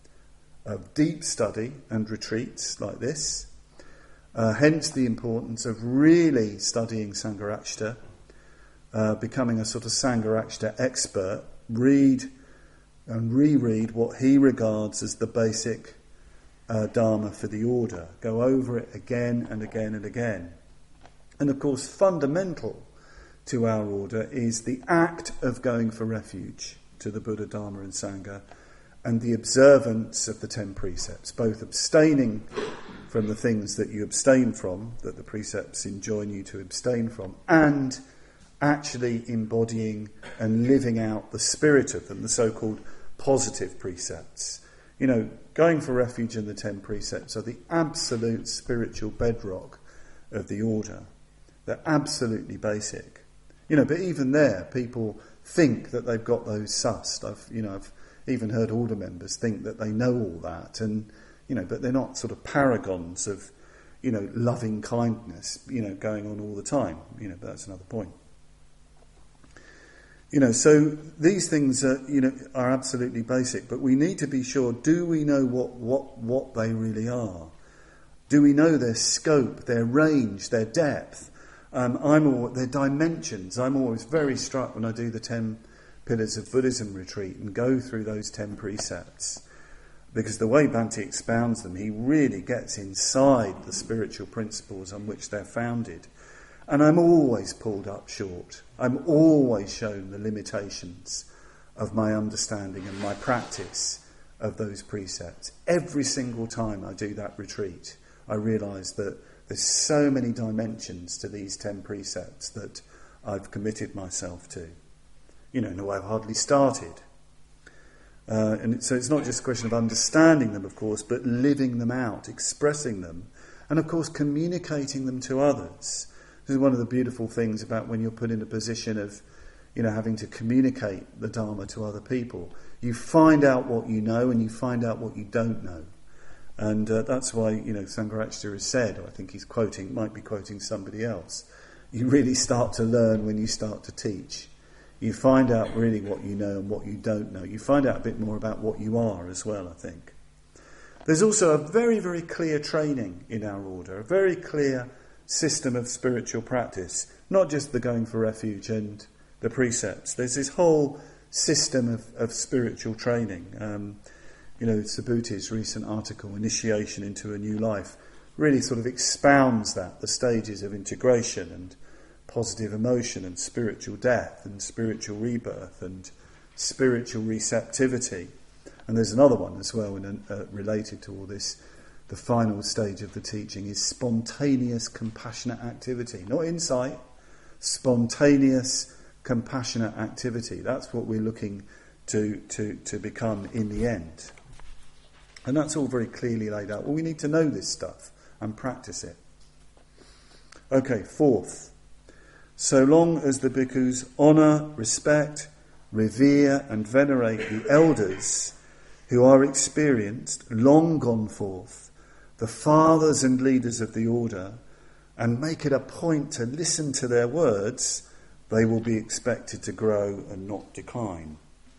[SPEAKER 1] of deep study and retreats like this. Uh, hence the importance of really studying Sangharakshita, uh, becoming a sort of Sangharakshita expert, read and reread what he regards as the basic uh, Dharma for the order. Go over it again and again and again. And of course, fundamental to our order is the act of going for refuge to the Buddha, Dharma and Sangha, and the observance of the ten precepts, both abstaining from the things that you abstain from, that the precepts enjoin you to abstain from, and actually embodying and living out the spirit of them, the so-called positive precepts. You know, going for refuge and the ten precepts are the absolute spiritual bedrock of the order. They're absolutely basic. You know, but even there, people think that they've got those sussed. I've, you know, I've even heard order members think that they know all that, and you know, but they're not sort of paragons of, you know, loving kindness, you know, going on all the time. You know, but that's another point. You know, so these things are, you know, are absolutely basic, but we need to be sure, do we know what, what, what they really are? Do we know their scope, their range, their depth? Um, I'm all, their dimensions. I'm always very struck when I do the ten Pillars of Buddhism retreat and go through those ten precepts, because the way Bhante expounds them, he really gets inside the spiritual principles on which they're founded. And I'm always pulled up short. I'm always shown the limitations of my understanding and my practice of those precepts. Every single time I do that retreat, I realise that there's so many dimensions to these ten precepts that I've committed myself to. You know, in a way I've hardly started. Uh, and it, so it's not just a question of understanding them, of course, but living them out, expressing them, and of course communicating them to others. This is one of the beautiful things about when you're put in a position of, you know, having to communicate the Dharma to other people. You find out what you know and you find out what you don't know. And uh, that's why, you know, Sangharakshita has said, or I think he's quoting, might be quoting somebody else, you really start to learn when you start to teach. You find out really what you know and what you don't know. You find out a bit more about what you are as well, I think. There's also a very, very clear training in our order, a very clear system of spiritual practice, not just the going for refuge and the precepts. There's this whole system of, of spiritual training. Um, you know, Subhuti's recent article, Initiation into a New Life, really sort of expounds that, the stages of integration and positive emotion and spiritual death and spiritual rebirth and spiritual receptivity. And there's another one as well in a, uh, related to all this. The final stage of the teaching is spontaneous compassionate activity. Not insight, spontaneous compassionate activity. That's what we're looking to, to, to become in the end. And that's all very clearly laid out. Well, we need to know this stuff and practice it. Okay, fourth. So long as the bhikkhus honour, respect, revere and venerate the elders who are experienced, long gone forth, the fathers and leaders of the order and make it a point to listen to their words, they will be expected to grow and not decline.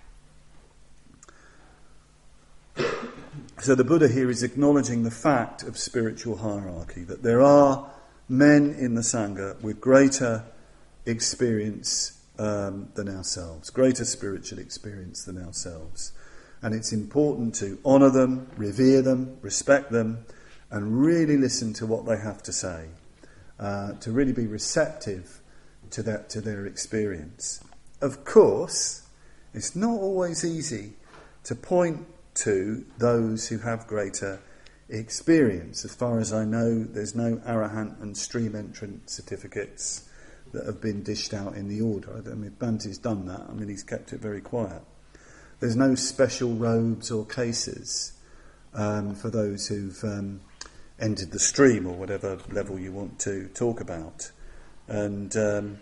[SPEAKER 1] So the Buddha here is acknowledging the fact of spiritual hierarchy, that there are men in the Sangha with greater experience um, than ourselves, greater spiritual experience than ourselves. And it's important to honour them, revere them, respect them, and really listen to what they have to say, uh, to really be receptive to that, to their experience. Of course, it's not always easy to point to those who have greater experience. As far as I know, there's no Arahant and stream entrant certificates that have been dished out in the order. I don't mean, Bhante's done that. I mean, he's kept it very quiet. There's no special robes or cases um, for those who've um, entered the stream, or whatever level you want to talk about. And, um,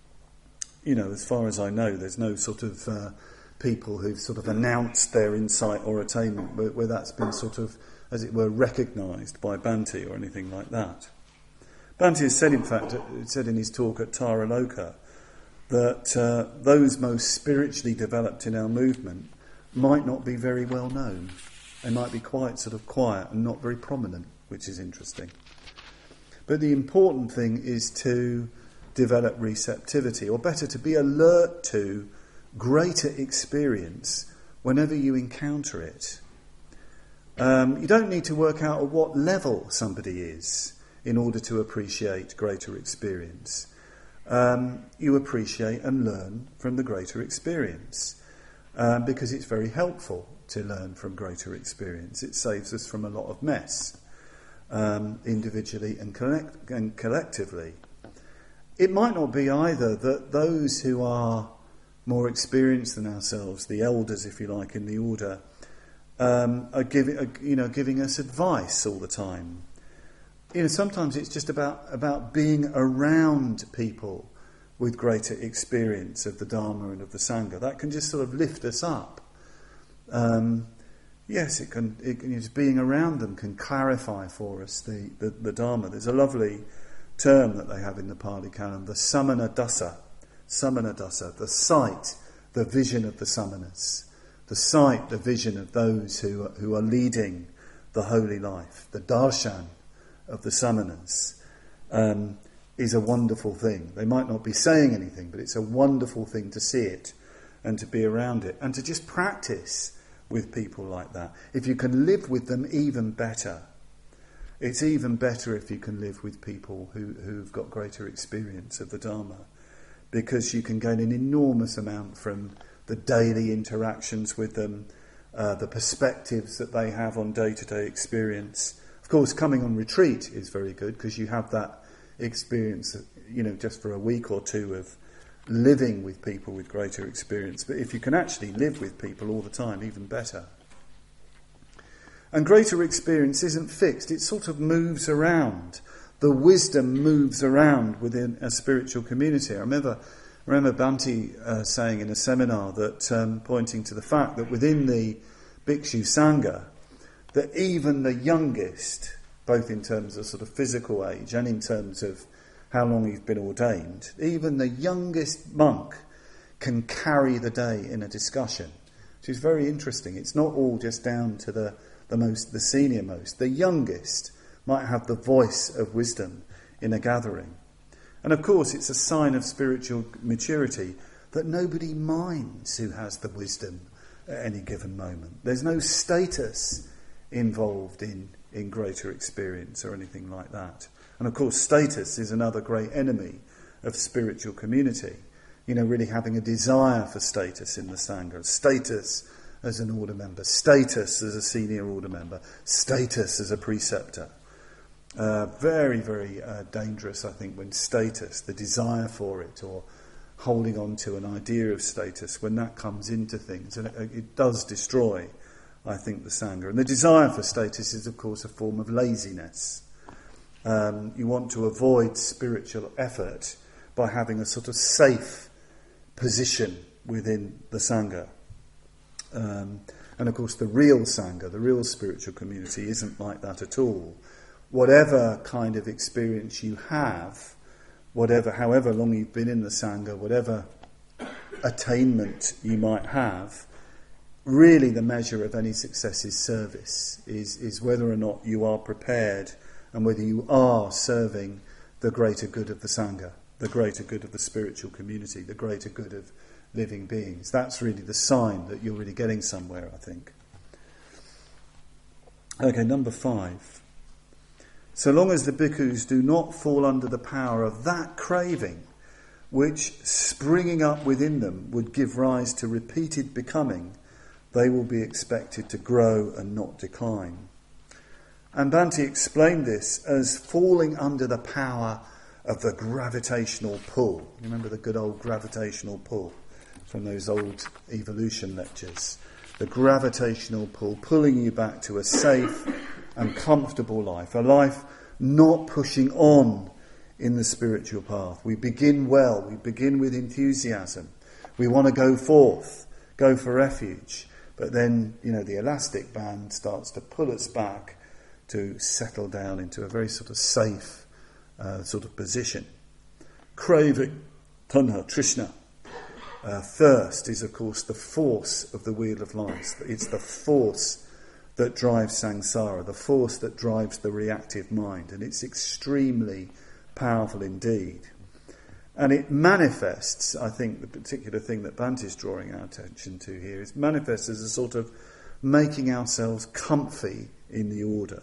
[SPEAKER 1] you know, as far as I know, there's no sort of uh, people who've sort of announced their insight or attainment where, where that's been sort of, as it were, recognised by Bhante or anything like that. Bhante has said, in fact, said in his talk at Tara Loka, that uh, those most spiritually developed in our movement might not be very well known. They might be quite sort of quiet and not very prominent, which is interesting. But the important thing is to develop receptivity, or better, to be alert to greater experience whenever you encounter it. Um, you don't need to work out at what level somebody is in order to appreciate greater experience. Um, you appreciate and learn from the greater experience, um, because it's very helpful to learn from greater experience. It saves us from a lot of mess, um, individually and, collect- and collectively. It might not be either that those who are more experienced than ourselves, the elders, if you like, in the order, um, are giving, are, you know, giving us advice all the time. You know, sometimes it's just about, about being around people with greater experience of the Dharma and of the Sangha. That can just sort of lift us up. Um, yes, it can. It can just being around them can clarify for us the, the, the Dharma. There's a lovely term that they have in the Pali Canon, the Samana Dasa. Samana Dasa, the sight, the vision of the samanas. The sight, the vision of those who are, who are leading the holy life. The darshan of the samanas um, is a wonderful thing. They might not be saying anything, but it's a wonderful thing to see it and to be around it and to just practice with people like that. If you can live with them, even better. It's even better if you can live with people who, who've got greater experience of the Dharma, because you can gain an enormous amount from the daily interactions with them, uh, the perspectives that they have on day-to-day experience. Of course, coming on retreat is very good because you have that experience, you know, just for a week or two of living with people with greater experience. But if you can actually live with people all the time, even better. And greater experience isn't fixed, it sort of moves around. The wisdom moves around within a spiritual community. I remember, I remember Bhante uh, saying in a seminar that, um, pointing to the fact that within the Bhikshu Sangha, that even the youngest, both in terms of sort of physical age and in terms of how long he's been ordained, even the youngest monk can carry the day in a discussion, which is very interesting. It's not all just down to the, the most, the senior most. The youngest might have the voice of wisdom in a gathering. And of course it's a sign of spiritual maturity that nobody minds who has the wisdom at any given moment. There's no status involved in, in greater experience or anything like that. And of course status is another great enemy of spiritual community. You know, really having a desire for status in the Sangha. Status as an order member, status as a senior order member, status as a preceptor. Uh, very, very uh, dangerous, I think, when status, the desire for it, or holding on to an idea of status, when that comes into things, and it, it does destroy, I think, the Sangha. And the desire for status is, of course, a form of laziness. Um, you want to avoid spiritual effort by having a sort of safe position within the Sangha. Um, And of course the real Sangha, the real spiritual community, isn't like that at all. Whatever kind of experience you have, whatever, however long you've been in the Sangha, whatever attainment you might have, really the measure of any success is service, is, is whether or not you are prepared and whether you are serving the greater good of the Sangha, the greater good of the spiritual community, the greater good of living beings. That's really the sign that you're really getting somewhere, I think. Okay, number five. So long as the bhikkhus do not fall under the power of that craving, which springing up within them would give rise to repeated becoming, they will be expected to grow and not decline. And Bhante explained this as falling under the power of the gravitational pull. You remember the good old gravitational pull from those old evolution lectures? The gravitational pull, pulling you back to a safe and comfortable life, a life not pushing on in the spiritual path. We begin well, we begin with enthusiasm. We want to go forth, go for refuge. But then, you know, the elastic band starts to pull us back to settle down into a very sort of safe uh, sort of position. Craving, tanha, trishna, uh, thirst is of course the force of the wheel of life. It's the force that drives samsara, the force that drives the reactive mind, and it's extremely powerful indeed. And it manifests, I think the particular thing that Bhante is drawing our attention to here, is manifests as a sort of making ourselves comfy in the order.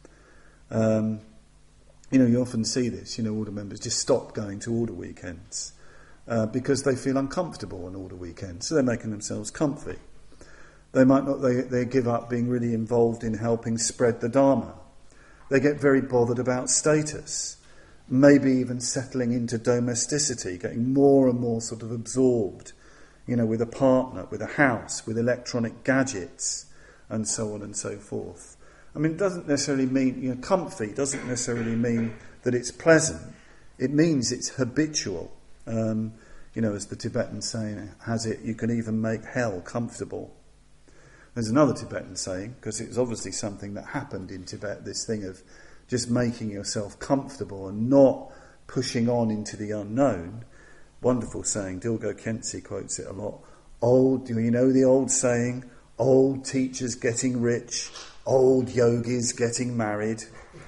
[SPEAKER 1] Um, you know, you often see this, you know, order members just stop going to order weekends uh, because they feel uncomfortable on order weekends, so they're making themselves comfy. They might not, they, they give up being really involved in helping spread the Dharma. They get very bothered about status. Maybe even settling into domesticity, getting more and more sort of absorbed, you know, with a partner, with a house, with electronic gadgets, and so on and so forth. I mean, it doesn't necessarily mean, you know, comfy doesn't necessarily mean that it's pleasant. It means it's habitual. Um, you know, as the Tibetan saying has it, you can even make hell comfortable. There's another Tibetan saying, because it's obviously something that happened in Tibet, this thing of just making yourself comfortable and not pushing on into the unknown. Wonderful saying, Dilgo Khyentse quotes it a lot. Old, you know the old saying, old teachers getting rich, old yogis getting married.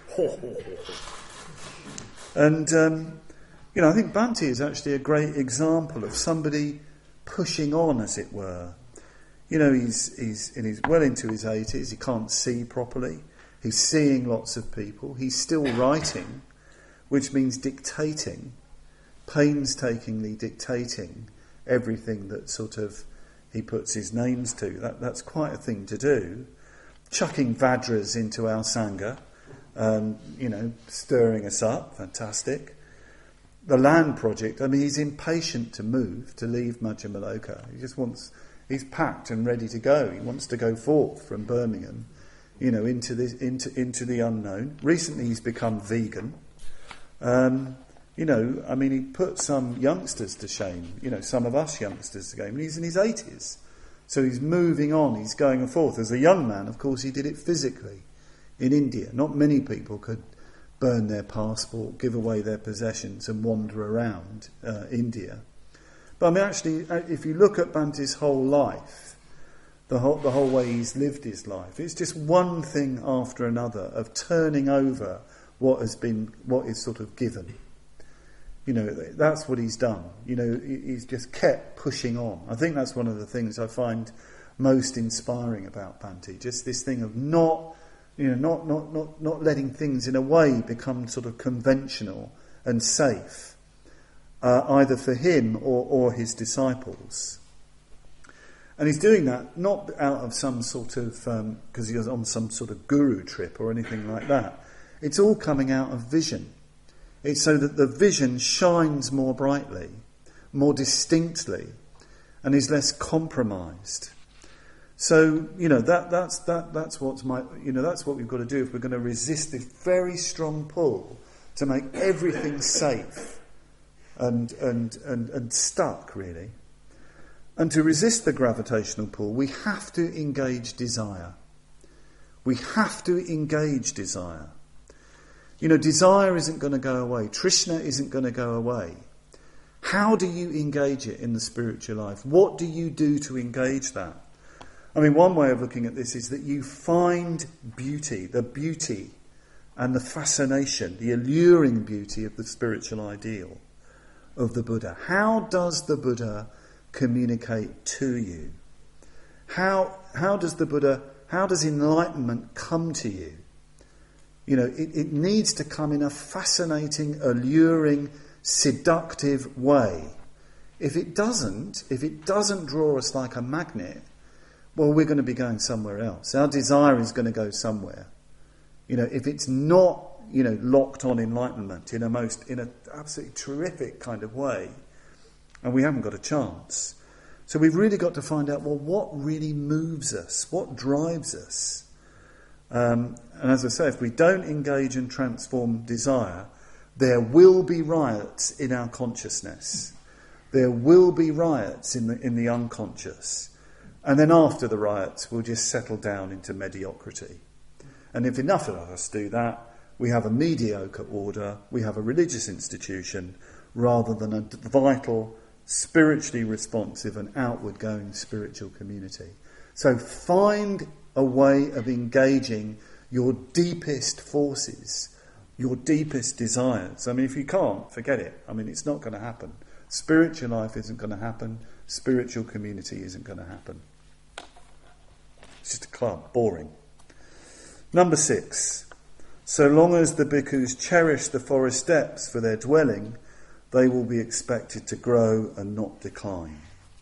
[SPEAKER 1] And, um, you know, I think Bhante is actually a great example of somebody pushing on, as it were. You know, he's, he's, in his, well into his eighties, he can't see properly. He's seeing lots of people. He's still writing, which means dictating, painstakingly dictating everything that sort of he puts his names to. That, that's quite a thing to do. Chucking Vajras into our Sangha, um, you know, stirring us up. Fantastic. The land project, I mean, he's impatient to move, to leave Majjhima Loka. He just wants, he's packed and ready to go. He wants to go forth from Birmingham, you know, into this, into into the unknown. Recently he's become vegan. Um, you know, I mean, he put some youngsters to shame, you know, some of us youngsters to shame. And he's in his eighties. So he's moving on, he's going forth. As a young man, of course, he did it physically in India. Not many people could burn their passport, give away their possessions and wander around uh, India. But I mean, actually, if you look at Bhante's whole life, The whole, the whole way he's lived his life, it's just one thing after another of turning over what has been, what is sort of given. You know, that's what he's done. You know, he's just kept pushing on. I think that's one of the things I find most inspiring about Bhante. Just this thing of not, you know, not not not not letting things in a way become sort of conventional and safe, uh, either for him or or his disciples. And he's doing that not out of some sort of, because um, he was on some sort of guru trip or anything like that. It's all coming out of vision. It's so that the vision shines more brightly, more distinctly, and is less compromised. So, you know, that that's that that's what's my you know, that's what we've got to do if we're going to resist this very strong pull to make everything safe and and and, and stuck, really. And to resist the gravitational pull, we have to engage desire. We have to engage desire. You know, desire isn't going to go away. Trishna isn't going to go away. How do you engage it in the spiritual life? What do you do to engage that? I mean, one way of looking at this is that you find beauty, the beauty and the fascination, the alluring beauty of the spiritual ideal of the Buddha. How does the Buddha communicate to you? How how does the Buddha, how does enlightenment come to you? You know, it, it needs to come in a fascinating, alluring, seductive way. If it doesn't, if it doesn't draw us like a magnet, well, we're going to be going somewhere else. Our desire is going to go somewhere. You know, if it's not, you know, locked on enlightenment in a most, in an absolutely terrific kind of way, and we haven't got a chance. So we've really got to find out, well, what really moves us? What drives us? Um, and as I say, if we don't engage and transform desire, there will be riots in our consciousness. There will be riots in the in the unconscious. And then after the riots, we'll just settle down into mediocrity. And if enough of us do that, we have a mediocre order, we have a religious institution, rather than a vital, spiritually responsive and outward-going spiritual community. So find a way of engaging your deepest forces, your deepest desires. I mean, if you can't, forget it. I mean, it's not going to happen. Spiritual life isn't going to happen. Spiritual community isn't going to happen. It's just a club. Boring. Number six. So long as the bhikkhus cherish the forest steps for their dwelling, they will be expected to grow and not decline.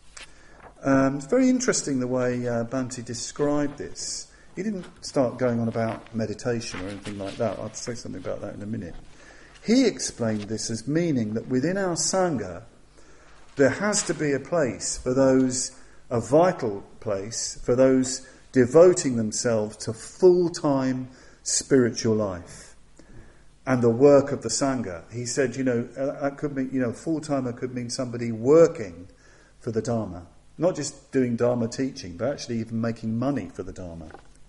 [SPEAKER 1] Um, it's very interesting the way uh, Bhante described this. He didn't start going on about meditation or anything like that. I'll say something about that in a minute. He explained this as meaning that within our Sangha, there has to be a place for those, a vital place, for those devoting themselves to full-time spiritual life and the work of the Sangha. He said, you know, that could mean, you know, full-timer could mean somebody working for the Dharma. Not just doing Dharma teaching, but actually even making money for the Dharma.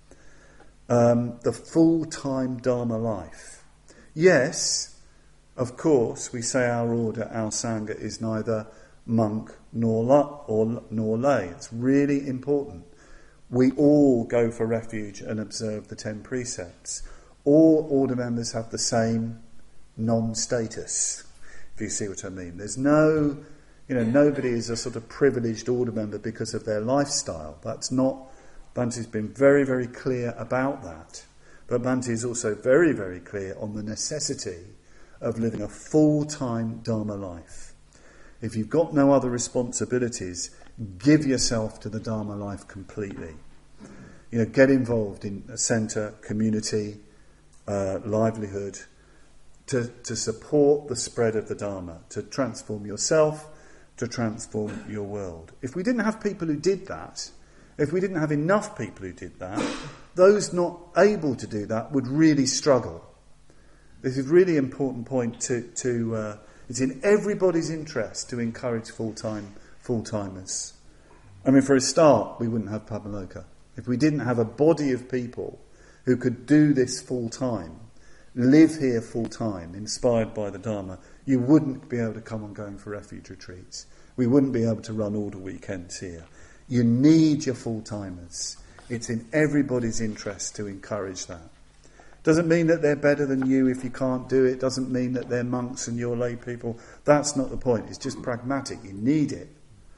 [SPEAKER 1] Um, the full-time Dharma life. Yes, of course, we say our order, our Sangha, is neither monk nor, la, or, nor lay. It's really important. We all go for refuge and observe the ten precepts. All order members have the same non-status, if you see what I mean. There's no, you know, nobody is a sort of privileged order member because of their lifestyle. That's not, Bhante's been very, very clear about that. But Bhante is also very, very clear on the necessity of living a full-time Dharma life. If you've got no other responsibilities, give yourself to the Dharma life completely. You know, get involved in a centre, community, uh, livelihood, to, to support the spread of the Dharma, to transform yourself, to transform your world. If we didn't have people who did that, if we didn't have enough people who did that, those not able to do that would really struggle. This is a really important point to... to uh, it's in everybody's interest to encourage full-time full-timers. I mean, for a start, we wouldn't have Pabaloka. If we didn't have a body of people who could do this full-time, live here full-time, inspired by the Dharma, you wouldn't be able to come on going for refuge retreats. We wouldn't be able to run all the weekends here. You need your full-timers. It's in everybody's interest to encourage that. Doesn't mean that they're better than you if you can't do it. Doesn't mean that they're monks and you're lay people. That's not the point. It's just pragmatic. You need it.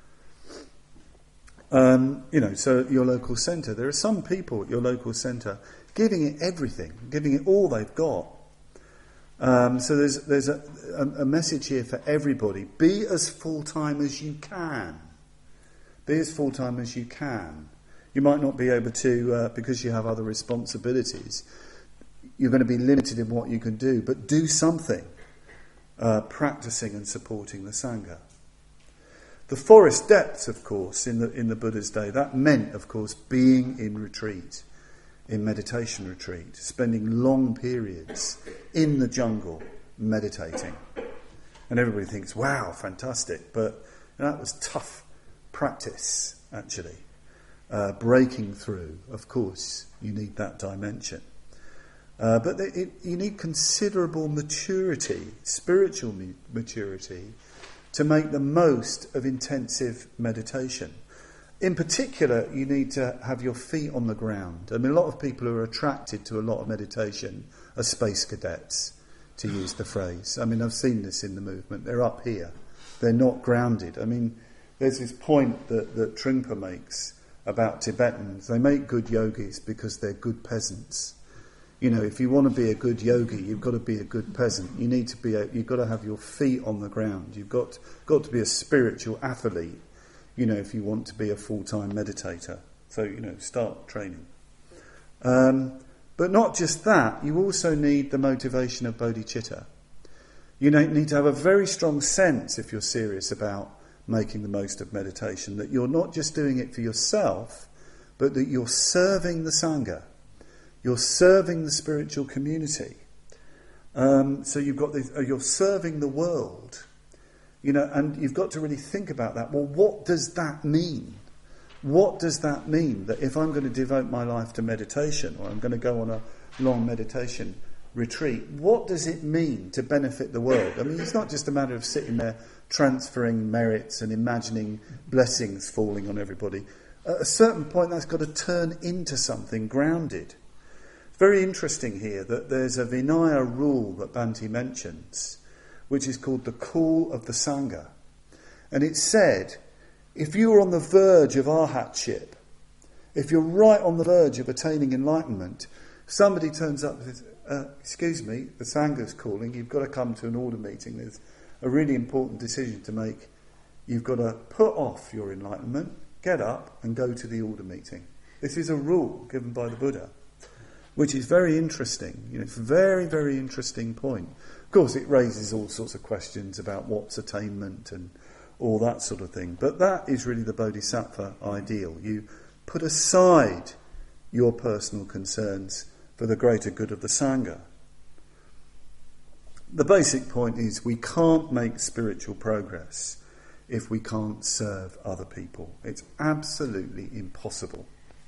[SPEAKER 1] Um, you know, so your local centre. There are some people at your local centre giving it everything, giving it all they've got. Um, so there's there's a, a, a message here for everybody. Be as full-time as you can. Be as full-time as you can. You might not be able to, uh, because you have other responsibilities, you're going to be limited in what you can do, but do something, uh, practicing and supporting the Sangha. The forest depths, of course, in the in the Buddha's day, that meant, of course, being in retreat, in meditation retreat, spending long periods in the jungle meditating. And everybody thinks, wow, fantastic, but that was tough. practice, actually. Uh, breaking through, of course, you need that dimension. Uh, but it, it, you need considerable maturity, spiritual me- maturity, to make the most of intensive meditation. In particular, you need to have your feet on the ground. I mean, a lot of people who are attracted to a lot of meditation are space cadets, to use the phrase. I mean, I've seen this in the movement. They're up here. They're not grounded. I mean, there's this point that, that Trungpa makes about Tibetans. They make good yogis because they're good peasants. You know, if you want to be a good yogi, you've got to be a good peasant. You need to be a, you've got to have your feet on the ground. You've got got to be a spiritual athlete, you know, if you want to be a full-time meditator. So, you know, start training. Um, but not just that, you also need the motivation of bodhicitta. You need to have a very strong sense, if you're serious about making the most of meditation, that you're not just doing it for yourself, but that you're serving the Sangha. You're serving the spiritual community. Um, so you've got this, uh, you're serving the world. You know, and you've got to really think about that. Well, what does that mean? What does that mean? That if I'm going to devote my life to meditation, or I'm going to go on a long meditation retreat, what does it mean to benefit the world? I mean, it's not just a matter of sitting there transferring merits and imagining blessings falling on everybody. At a certain point, that's got to turn into something grounded. Very interesting here that there's a Vinaya rule that Bhante mentions, which is called the call of the Sangha. And it said, if you're on the verge of arhatship, if you're right on the verge of attaining enlightenment, somebody turns up and says, uh, excuse me, the Sangha's calling, you've got to come to an order meeting, there's a really important decision to make. You've got to put off your enlightenment, get up and go to the order meeting. This is a rule given by the Buddha, which is very interesting. You know, it's a very, very interesting point. Of course, it raises all sorts of questions about what's attainment and all that sort of thing. But that is really the Bodhisattva ideal. You put aside your personal concerns for the greater good of the Sangha. The basic point is we can't make spiritual progress if we can't serve other people. It's absolutely impossible.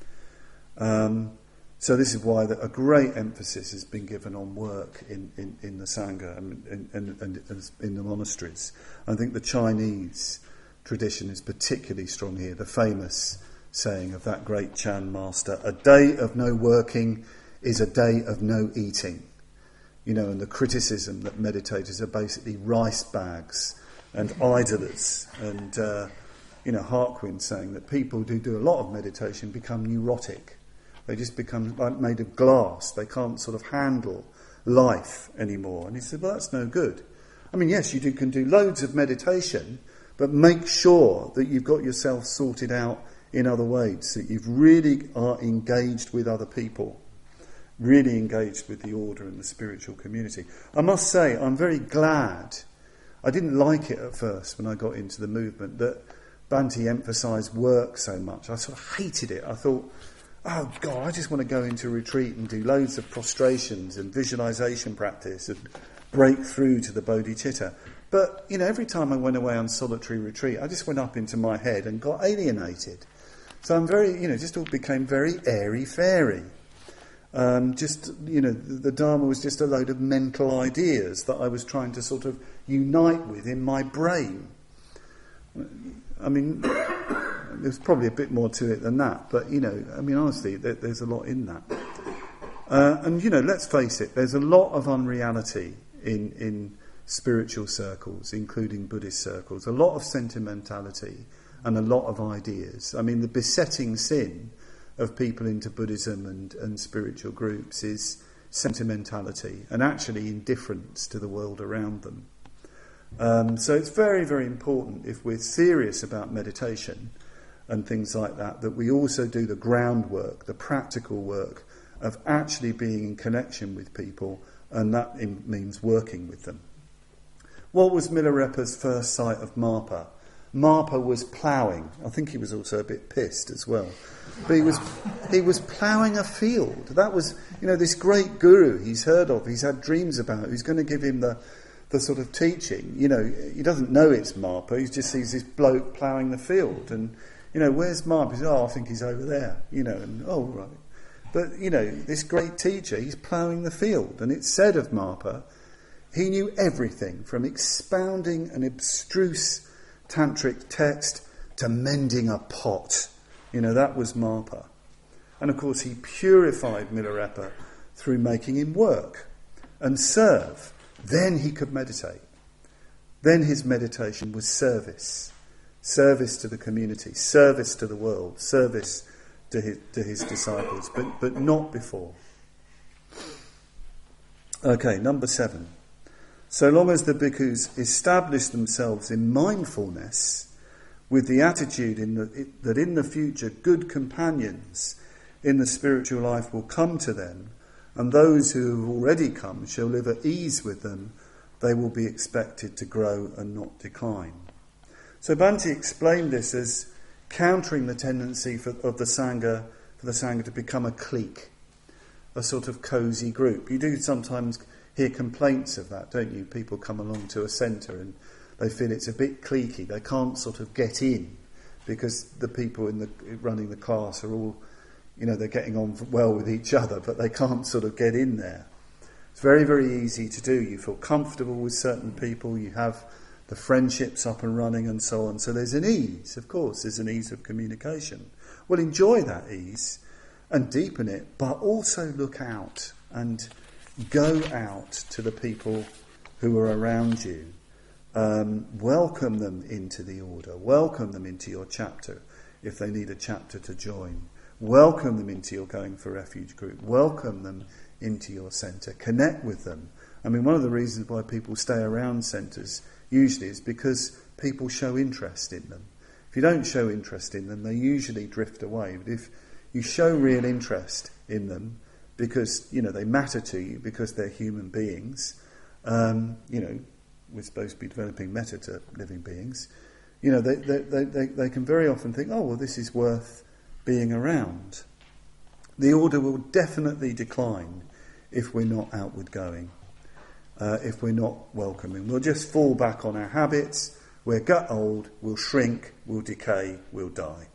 [SPEAKER 1] Um, so this is why the, a great emphasis has been given on work in, in, in the Sangha and, and, and, and in the monasteries. I think the Chinese tradition is particularly strong here. The famous saying of that great Chan master, a day of no working is a day of no eating. You know, and the criticism that meditators are basically rice bags and idlers. And, uh, you know, Harkwin saying that people who do a lot of meditation become neurotic. They just become like made of glass. They can't sort of handle life anymore. And he said, well, that's no good. I mean, yes, you do, can do loads of meditation, but make sure that you've got yourself sorted out in other ways, that you've really are engaged with other people, really engaged with the order and the spiritual community. I must say, I'm very glad. I didn't like it at first when I got into the movement, that Bhante emphasised work so much. I sort of hated it. I thought, oh God, I just want to go into a retreat and do loads of prostrations and visualisation practice and break through to the bodhicitta. But, you know, every time I went away on solitary retreat, I just went up into my head and got alienated. So I'm very, you know, just all became very airy-fairy. Um, just, you know, the, the Dharma was just a load of mental ideas that I was trying to sort of unite with in my brain. I mean, there's probably a bit more to it than that, but, you know, I mean, honestly, there, there's a lot in that. Uh, and, you know, let's face it, there's a lot of unreality in, in spiritual circles, including Buddhist circles, a lot of sentimentality and a lot of ideas. I mean, the besetting sin of people into Buddhism and, and spiritual groups is sentimentality and actually indifference to the world around them. Um, so it's very, very important, if we're serious about meditation and things like that, that we also do the groundwork, the practical work of actually being in connection with people, and that in, means working with them. What was Milarepa's first sight of Marpa? Marpa was ploughing. I think he was also a bit pissed as well. But he was he was ploughing a field. That was, you know, this great guru he's heard of, he's had dreams about, who's going to give him the the sort of teaching. You know, he doesn't know it's Marpa. He just sees this bloke ploughing the field, and you know, where's Marpa? He says, oh, I think he's over there. You know, and oh right, but you know, this great teacher, he's ploughing the field, and it's said of Marpa, he knew everything from expounding an abstruse tantric text to mending a pot. You know, that was Marpa. And of course, he purified Milarepa through making him work and serve. Then he could meditate. Then his meditation was service. Service to the community, service to the world, service to his, to his disciples, but, but not before. Okay, number seven. So long as the bhikkhus establish themselves in mindfulness with the attitude in the, that in the future good companions in the spiritual life will come to them, and those who have already come shall live at ease with them, they will be expected to grow and not decline. So Bhante explained this as countering the tendency for, of the Sangha, for the Sangha to become a clique, a sort of cosy group. You do sometimes hear complaints of that, don't you? People come along to a centre and they feel it's a bit cliquey. They can't sort of get in because the people in the running the class are all, you know, they're getting on well with each other, but they can't sort of get in there. It's very, very easy to do. You feel comfortable with certain people. You have the friendships up and running and so on. So there's an ease, of course, there's an ease of communication. Well, enjoy that ease and deepen it, but also look out and go out to the people who are around you. Um, welcome them into the order. Welcome them into your chapter if they need a chapter to join. Welcome them into your Going for Refuge group. Welcome them into your centre. Connect with them. I mean, one of the reasons why people stay around centres usually is because people show interest in them. If you don't show interest in them, they usually drift away. But if you show real interest in them, because, you know, they matter to you, because they're human beings, um, you know, we're supposed to be developing metta to living beings, you know, they, they, they, they, they can very often think, oh, well, this is worth being around. The order will definitely decline if we're not outward going. Uh, if we're not welcoming. We'll just fall back on our habits, we'll get old, we'll shrink, we'll decay, we'll die.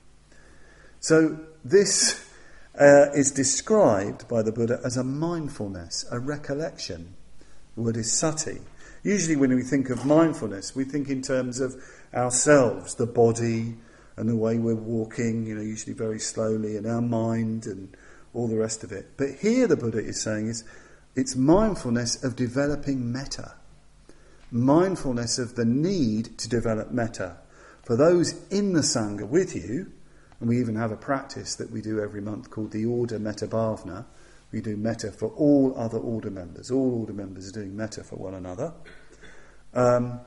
[SPEAKER 1] So this uh, is described by the Buddha as a mindfulness, a recollection. The word is sati. Usually when we think of mindfulness, we think in terms of ourselves, the body and the way we're walking, you know, usually very slowly, and our mind and all the rest of it. But here the Buddha is saying is, it's mindfulness of developing metta. Mindfulness of the need to develop metta. For those in the Sangha with you, and we even have a practice that we do every month called the Order Metta Bhavana. We do metta for all other order members. All order members are doing metta for one another. Um,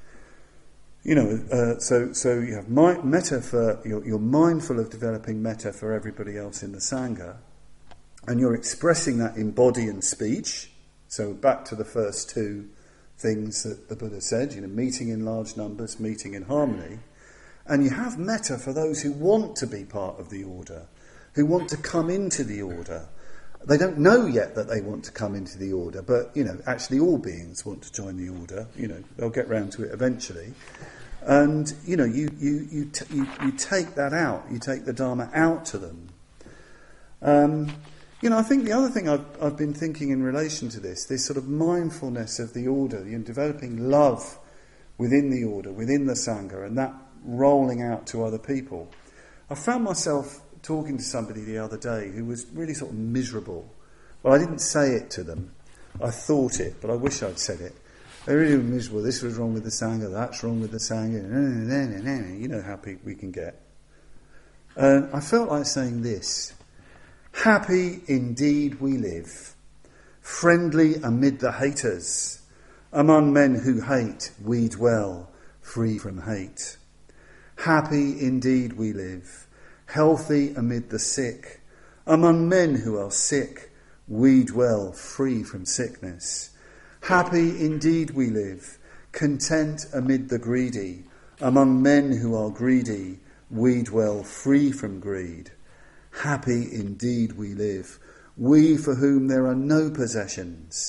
[SPEAKER 1] you know, uh, so so you have my, metta for, you're, you're mindful of developing metta for everybody else in the Sangha. And you're expressing that in body and speech. So back to the first two things that the Buddha said, you know, meeting in large numbers, meeting in harmony. And you have metta for those who want to be part of the order, who want to come into the order. They don't know yet that they want to come into the order, but, you know, actually all beings want to join the order. You know, they'll get round to it eventually. And, you know, you, you, you, t- you, you take that out. You take the Dharma out to them. Um... You know, I think the other thing I've, I've been thinking in relation to this, this sort of mindfulness of the order, you know, developing love within the order, within the Sangha, and that rolling out to other people. I found myself talking to somebody the other day who was really sort of miserable. Well, I didn't say it to them. I thought it, but I wish I'd said it. They really were miserable. This was wrong with the Sangha, that's wrong with the Sangha. You know how we can get. And I felt like saying this. Happy indeed we live, friendly amid the haters. Among men who hate, we dwell, free from hate. Happy indeed we live, healthy amid the sick. Among men who are sick, we dwell, free from sickness. Happy indeed we live, content amid the greedy. Among men who are greedy, we dwell, free from greed. Happy indeed we live, we for whom there are no possessions,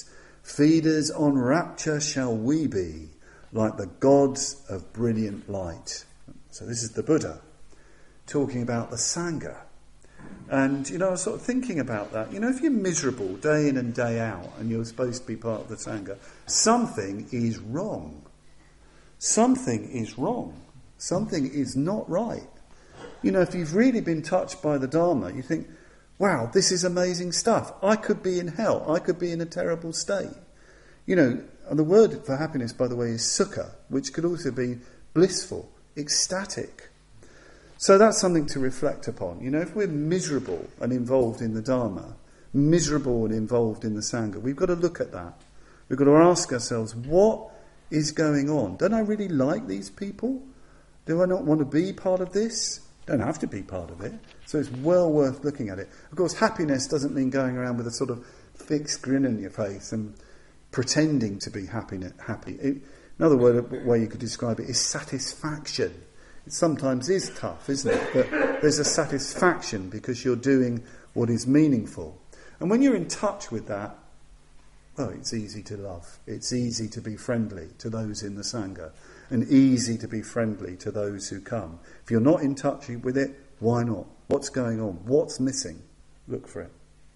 [SPEAKER 1] Feeders on rapture shall we be, like the gods of brilliant light. So this is the Buddha talking about the Sangha. And, you know, I was sort of thinking about that. You know, if you're miserable day in and day out and you're supposed to be part of the Sangha, something is wrong. Something is wrong. Something is not right. You know, if you've really been touched by the Dharma, you think, wow, this is amazing stuff. I could be in hell. I could be in a terrible state. You know, the word for happiness, by the way, is sukha, which could also be blissful, ecstatic. So that's something to reflect upon. You know, if we're miserable and involved in the Dharma, miserable and involved in the Sangha, we've got to look at that. We've got to ask ourselves, what is going on? Don't I really like these people? Do I not want to be part of this? Don't have to be part of it. So it's well worth looking at it. Of course, happiness doesn't mean going around with a sort of fixed grin on your face and pretending to be happy. happy. It, another word, way you could describe it is satisfaction. It sometimes is tough, isn't it? But there's a satisfaction because you're doing what is meaningful. And when you're in touch with that, well, it's easy to love. It's easy to be friendly to those in the Sangha. And easy to be friendly to those who come. If you're not in touch with it, why not? What's going on? What's missing? Look for it.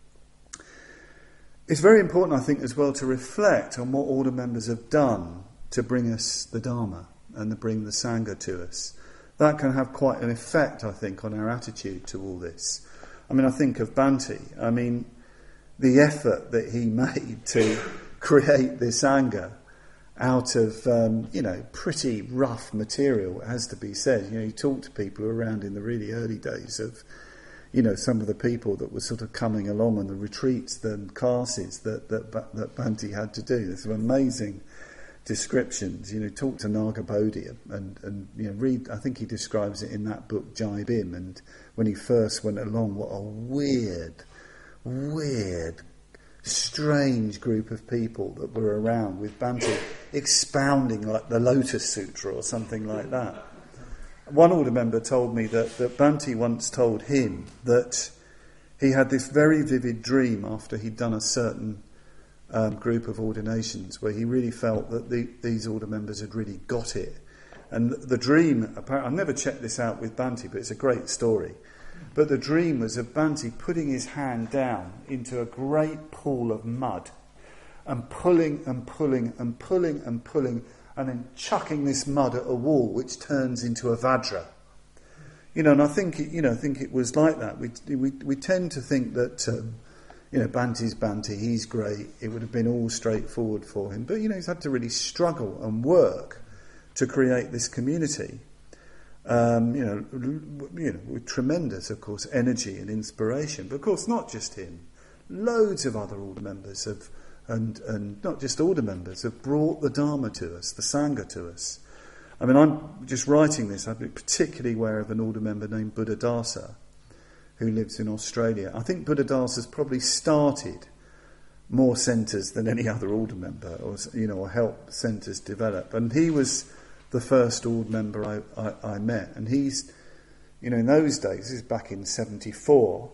[SPEAKER 1] It's very important, I think, as well to reflect on what order members have done to bring us the Dharma and to bring the Sangha to us. That can have quite an effect, I think, on our attitude to all this. I mean, I think of Bhante. I mean, the effort that he made to create this Sangha out of, um, you know, pretty rough material, it has to be said. You know, he talked to people who were around in the really early days of, you know, some of the people that were sort of coming along on the retreats, the classes that that, that Bhante had to do. There's some amazing descriptions. You know, talk to Nagabodhi and, and, you know, read, I think he describes it in that book, Jai Bim, and when he first went along, what a weird, weird, strange group of people that were around with Bhante expounding like the Lotus Sutra or something like that. One order member told me that, that Bhante once told him that he had this very vivid dream after he'd done a certain um, group of ordinations where he really felt that the, these order members had really got it. And the dream, apparently, I've never checked this out with Bhante, but it's a great story. But the dream was of Bhante putting his hand down into a great pool of mud and pulling and pulling and pulling and pulling and then chucking this mud at a wall which turns into a Vajra. You know, and I think it, you know, I think it was like that. We we we tend to think that um, you know, Bhante's Bhante, he's great. It would have been all straightforward for him, but you know, he's had to really struggle and work to create this community. Um, you know, you know, with tremendous, of course, energy and inspiration. But of course, not just him. Loads of other order members have, and and not just order members, have brought the Dharma to us, the Sangha to us. I mean, I'm just writing this. I've been particularly aware of an order member named Buddhadasa, who lives in Australia. I think Buddhadasa's probably started more centres than any other order member, or you know, or helped centres develop. And he was the first order member I, I, I met, and he's, you know, in those days, this is back in seventy-four,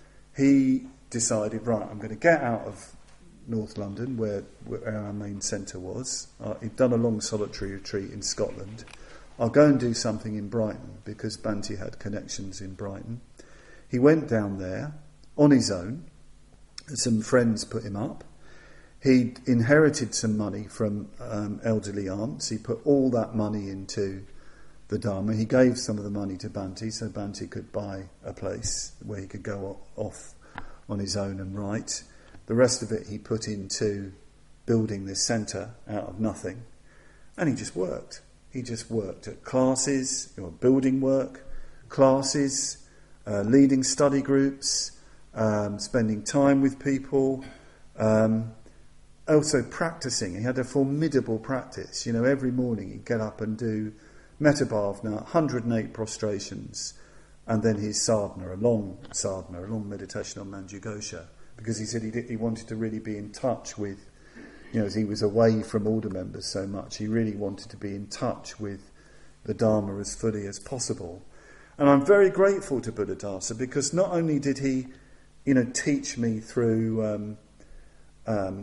[SPEAKER 1] he decided, right, I'm going to get out of North London, where, where our main centre was. Uh, he'd done a long solitary retreat in Scotland. I'll go and do something in Brighton, because Bhante had connections in Brighton. He went down there on his own. Some friends put him up. He'd inherited some money from um, elderly aunts. He put all that money into the Dharma. He gave some of the money to Bhante, so Bhante could buy a place where he could go off on his own and write. The rest of it he put into building this centre out of nothing. And he just worked. He just worked at classes, you know, building work, classes, uh, leading study groups, um, spending time with people, um, also practicing. He had a formidable practice. You know, every morning he'd get up and do Metabhavana, one hundred eight prostrations, and then his sadhana, a long sadhana, a long meditation on Manjughosha, because he said he did, he wanted to really be in touch with, you know, as he was away from order members so much, he really wanted to be in touch with the Dharma as fully as possible. And I'm very grateful to Buddhadasa, because not only did he, you know, teach me through, um, um,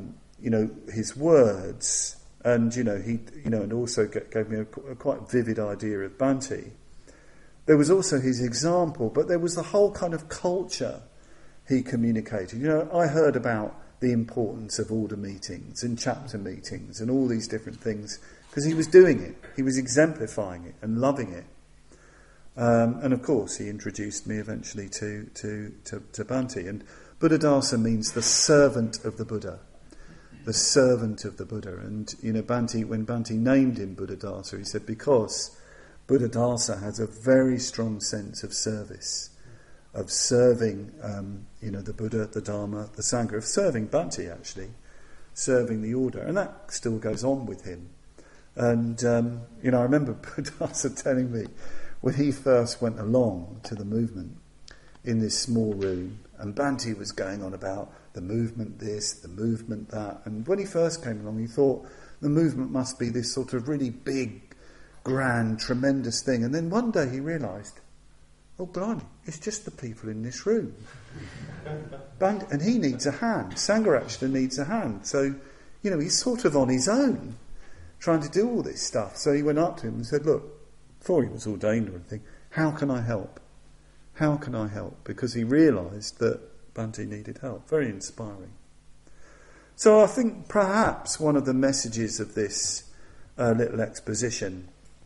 [SPEAKER 1] you know, his words, and you know, he, you know, and also gave me a, a quite vivid idea of Bhante. There was also his example, but there was the whole kind of culture he communicated. You know, I heard about the importance of order meetings and chapter meetings and all these different things because he was doing it. He was exemplifying it and loving it. Um, and of course, he introduced me eventually to, to, to, to Bhante. And Buddhadasa means the servant of the Buddha. The servant of the Buddha. And, you know, Bhante, when Bhante named him Buddhadasa, he said, because Buddhadasa has a very strong sense of service, of serving, um, you know, the Buddha, the Dharma, the Sangha, of serving Bhante, actually, serving the order. And that still goes on with him. And, um, you know, I remember Buddhadasa telling me, when he first went along to the movement in this small room, and Bhante was going on about the movement this, the movement that, and when he first came along, he thought the movement must be this sort of really big, grand, tremendous thing. And then one day he realised, oh, blimey, it's just the people in this room. Bhante, and he needs a hand. Sangha actually needs a hand. So, you know, he's sort of on his own, trying to do all this stuff. So he went up to him and said, look, before he was ordained or anything, how can I help? How can I help? Because he realised that Bhante needed help. Very inspiring. So I think perhaps one of the messages of this uh, little exposition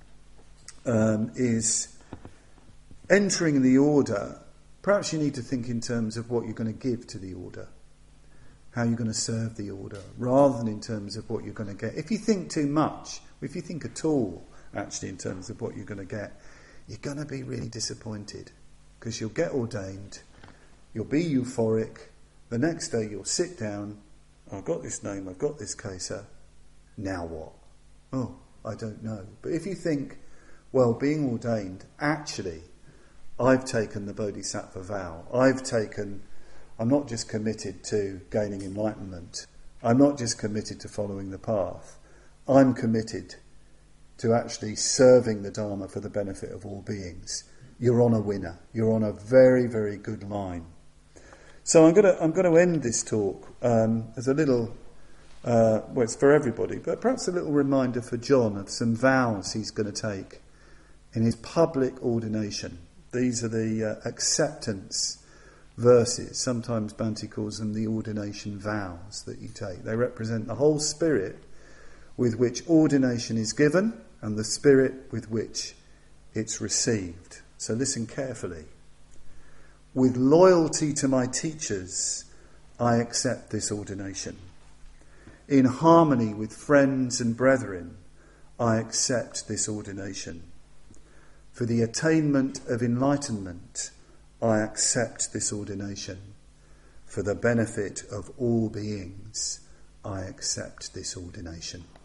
[SPEAKER 1] um, is entering the order. Perhaps you need to think in terms of what you're going to give to the order, how you're going to serve the order, rather than in terms of what you're going to get. If you think too much, if you think at all, actually, in terms of what you're going to get, you're going to be really disappointed, because you'll get ordained, you'll be euphoric, the next day you'll sit down, I've got this name, I've got this kesa, now what? Oh, I don't know. But if you think, well, being ordained, actually, I've taken the Bodhisattva vow, I've taken, I'm not just committed to gaining enlightenment, I'm not just committed to following the path, I'm committed to actually serving the Dharma for the benefit of all beings. You're on a winner. You're on a very, very good line. So I'm going to I'm going to end this talk um, as a little, uh, well, it's for everybody, but perhaps a little reminder for John of some vows he's going to take in his public ordination. These are the uh, acceptance verses. Sometimes Bhante calls them the ordination vows that you take. They represent the whole spirit with which ordination is given and the spirit with which it's received. So listen carefully. With loyalty to my teachers, I accept this ordination. In harmony with friends and brethren, I accept this ordination. For the attainment of enlightenment, I accept this ordination. For the benefit of all beings, I accept this ordination.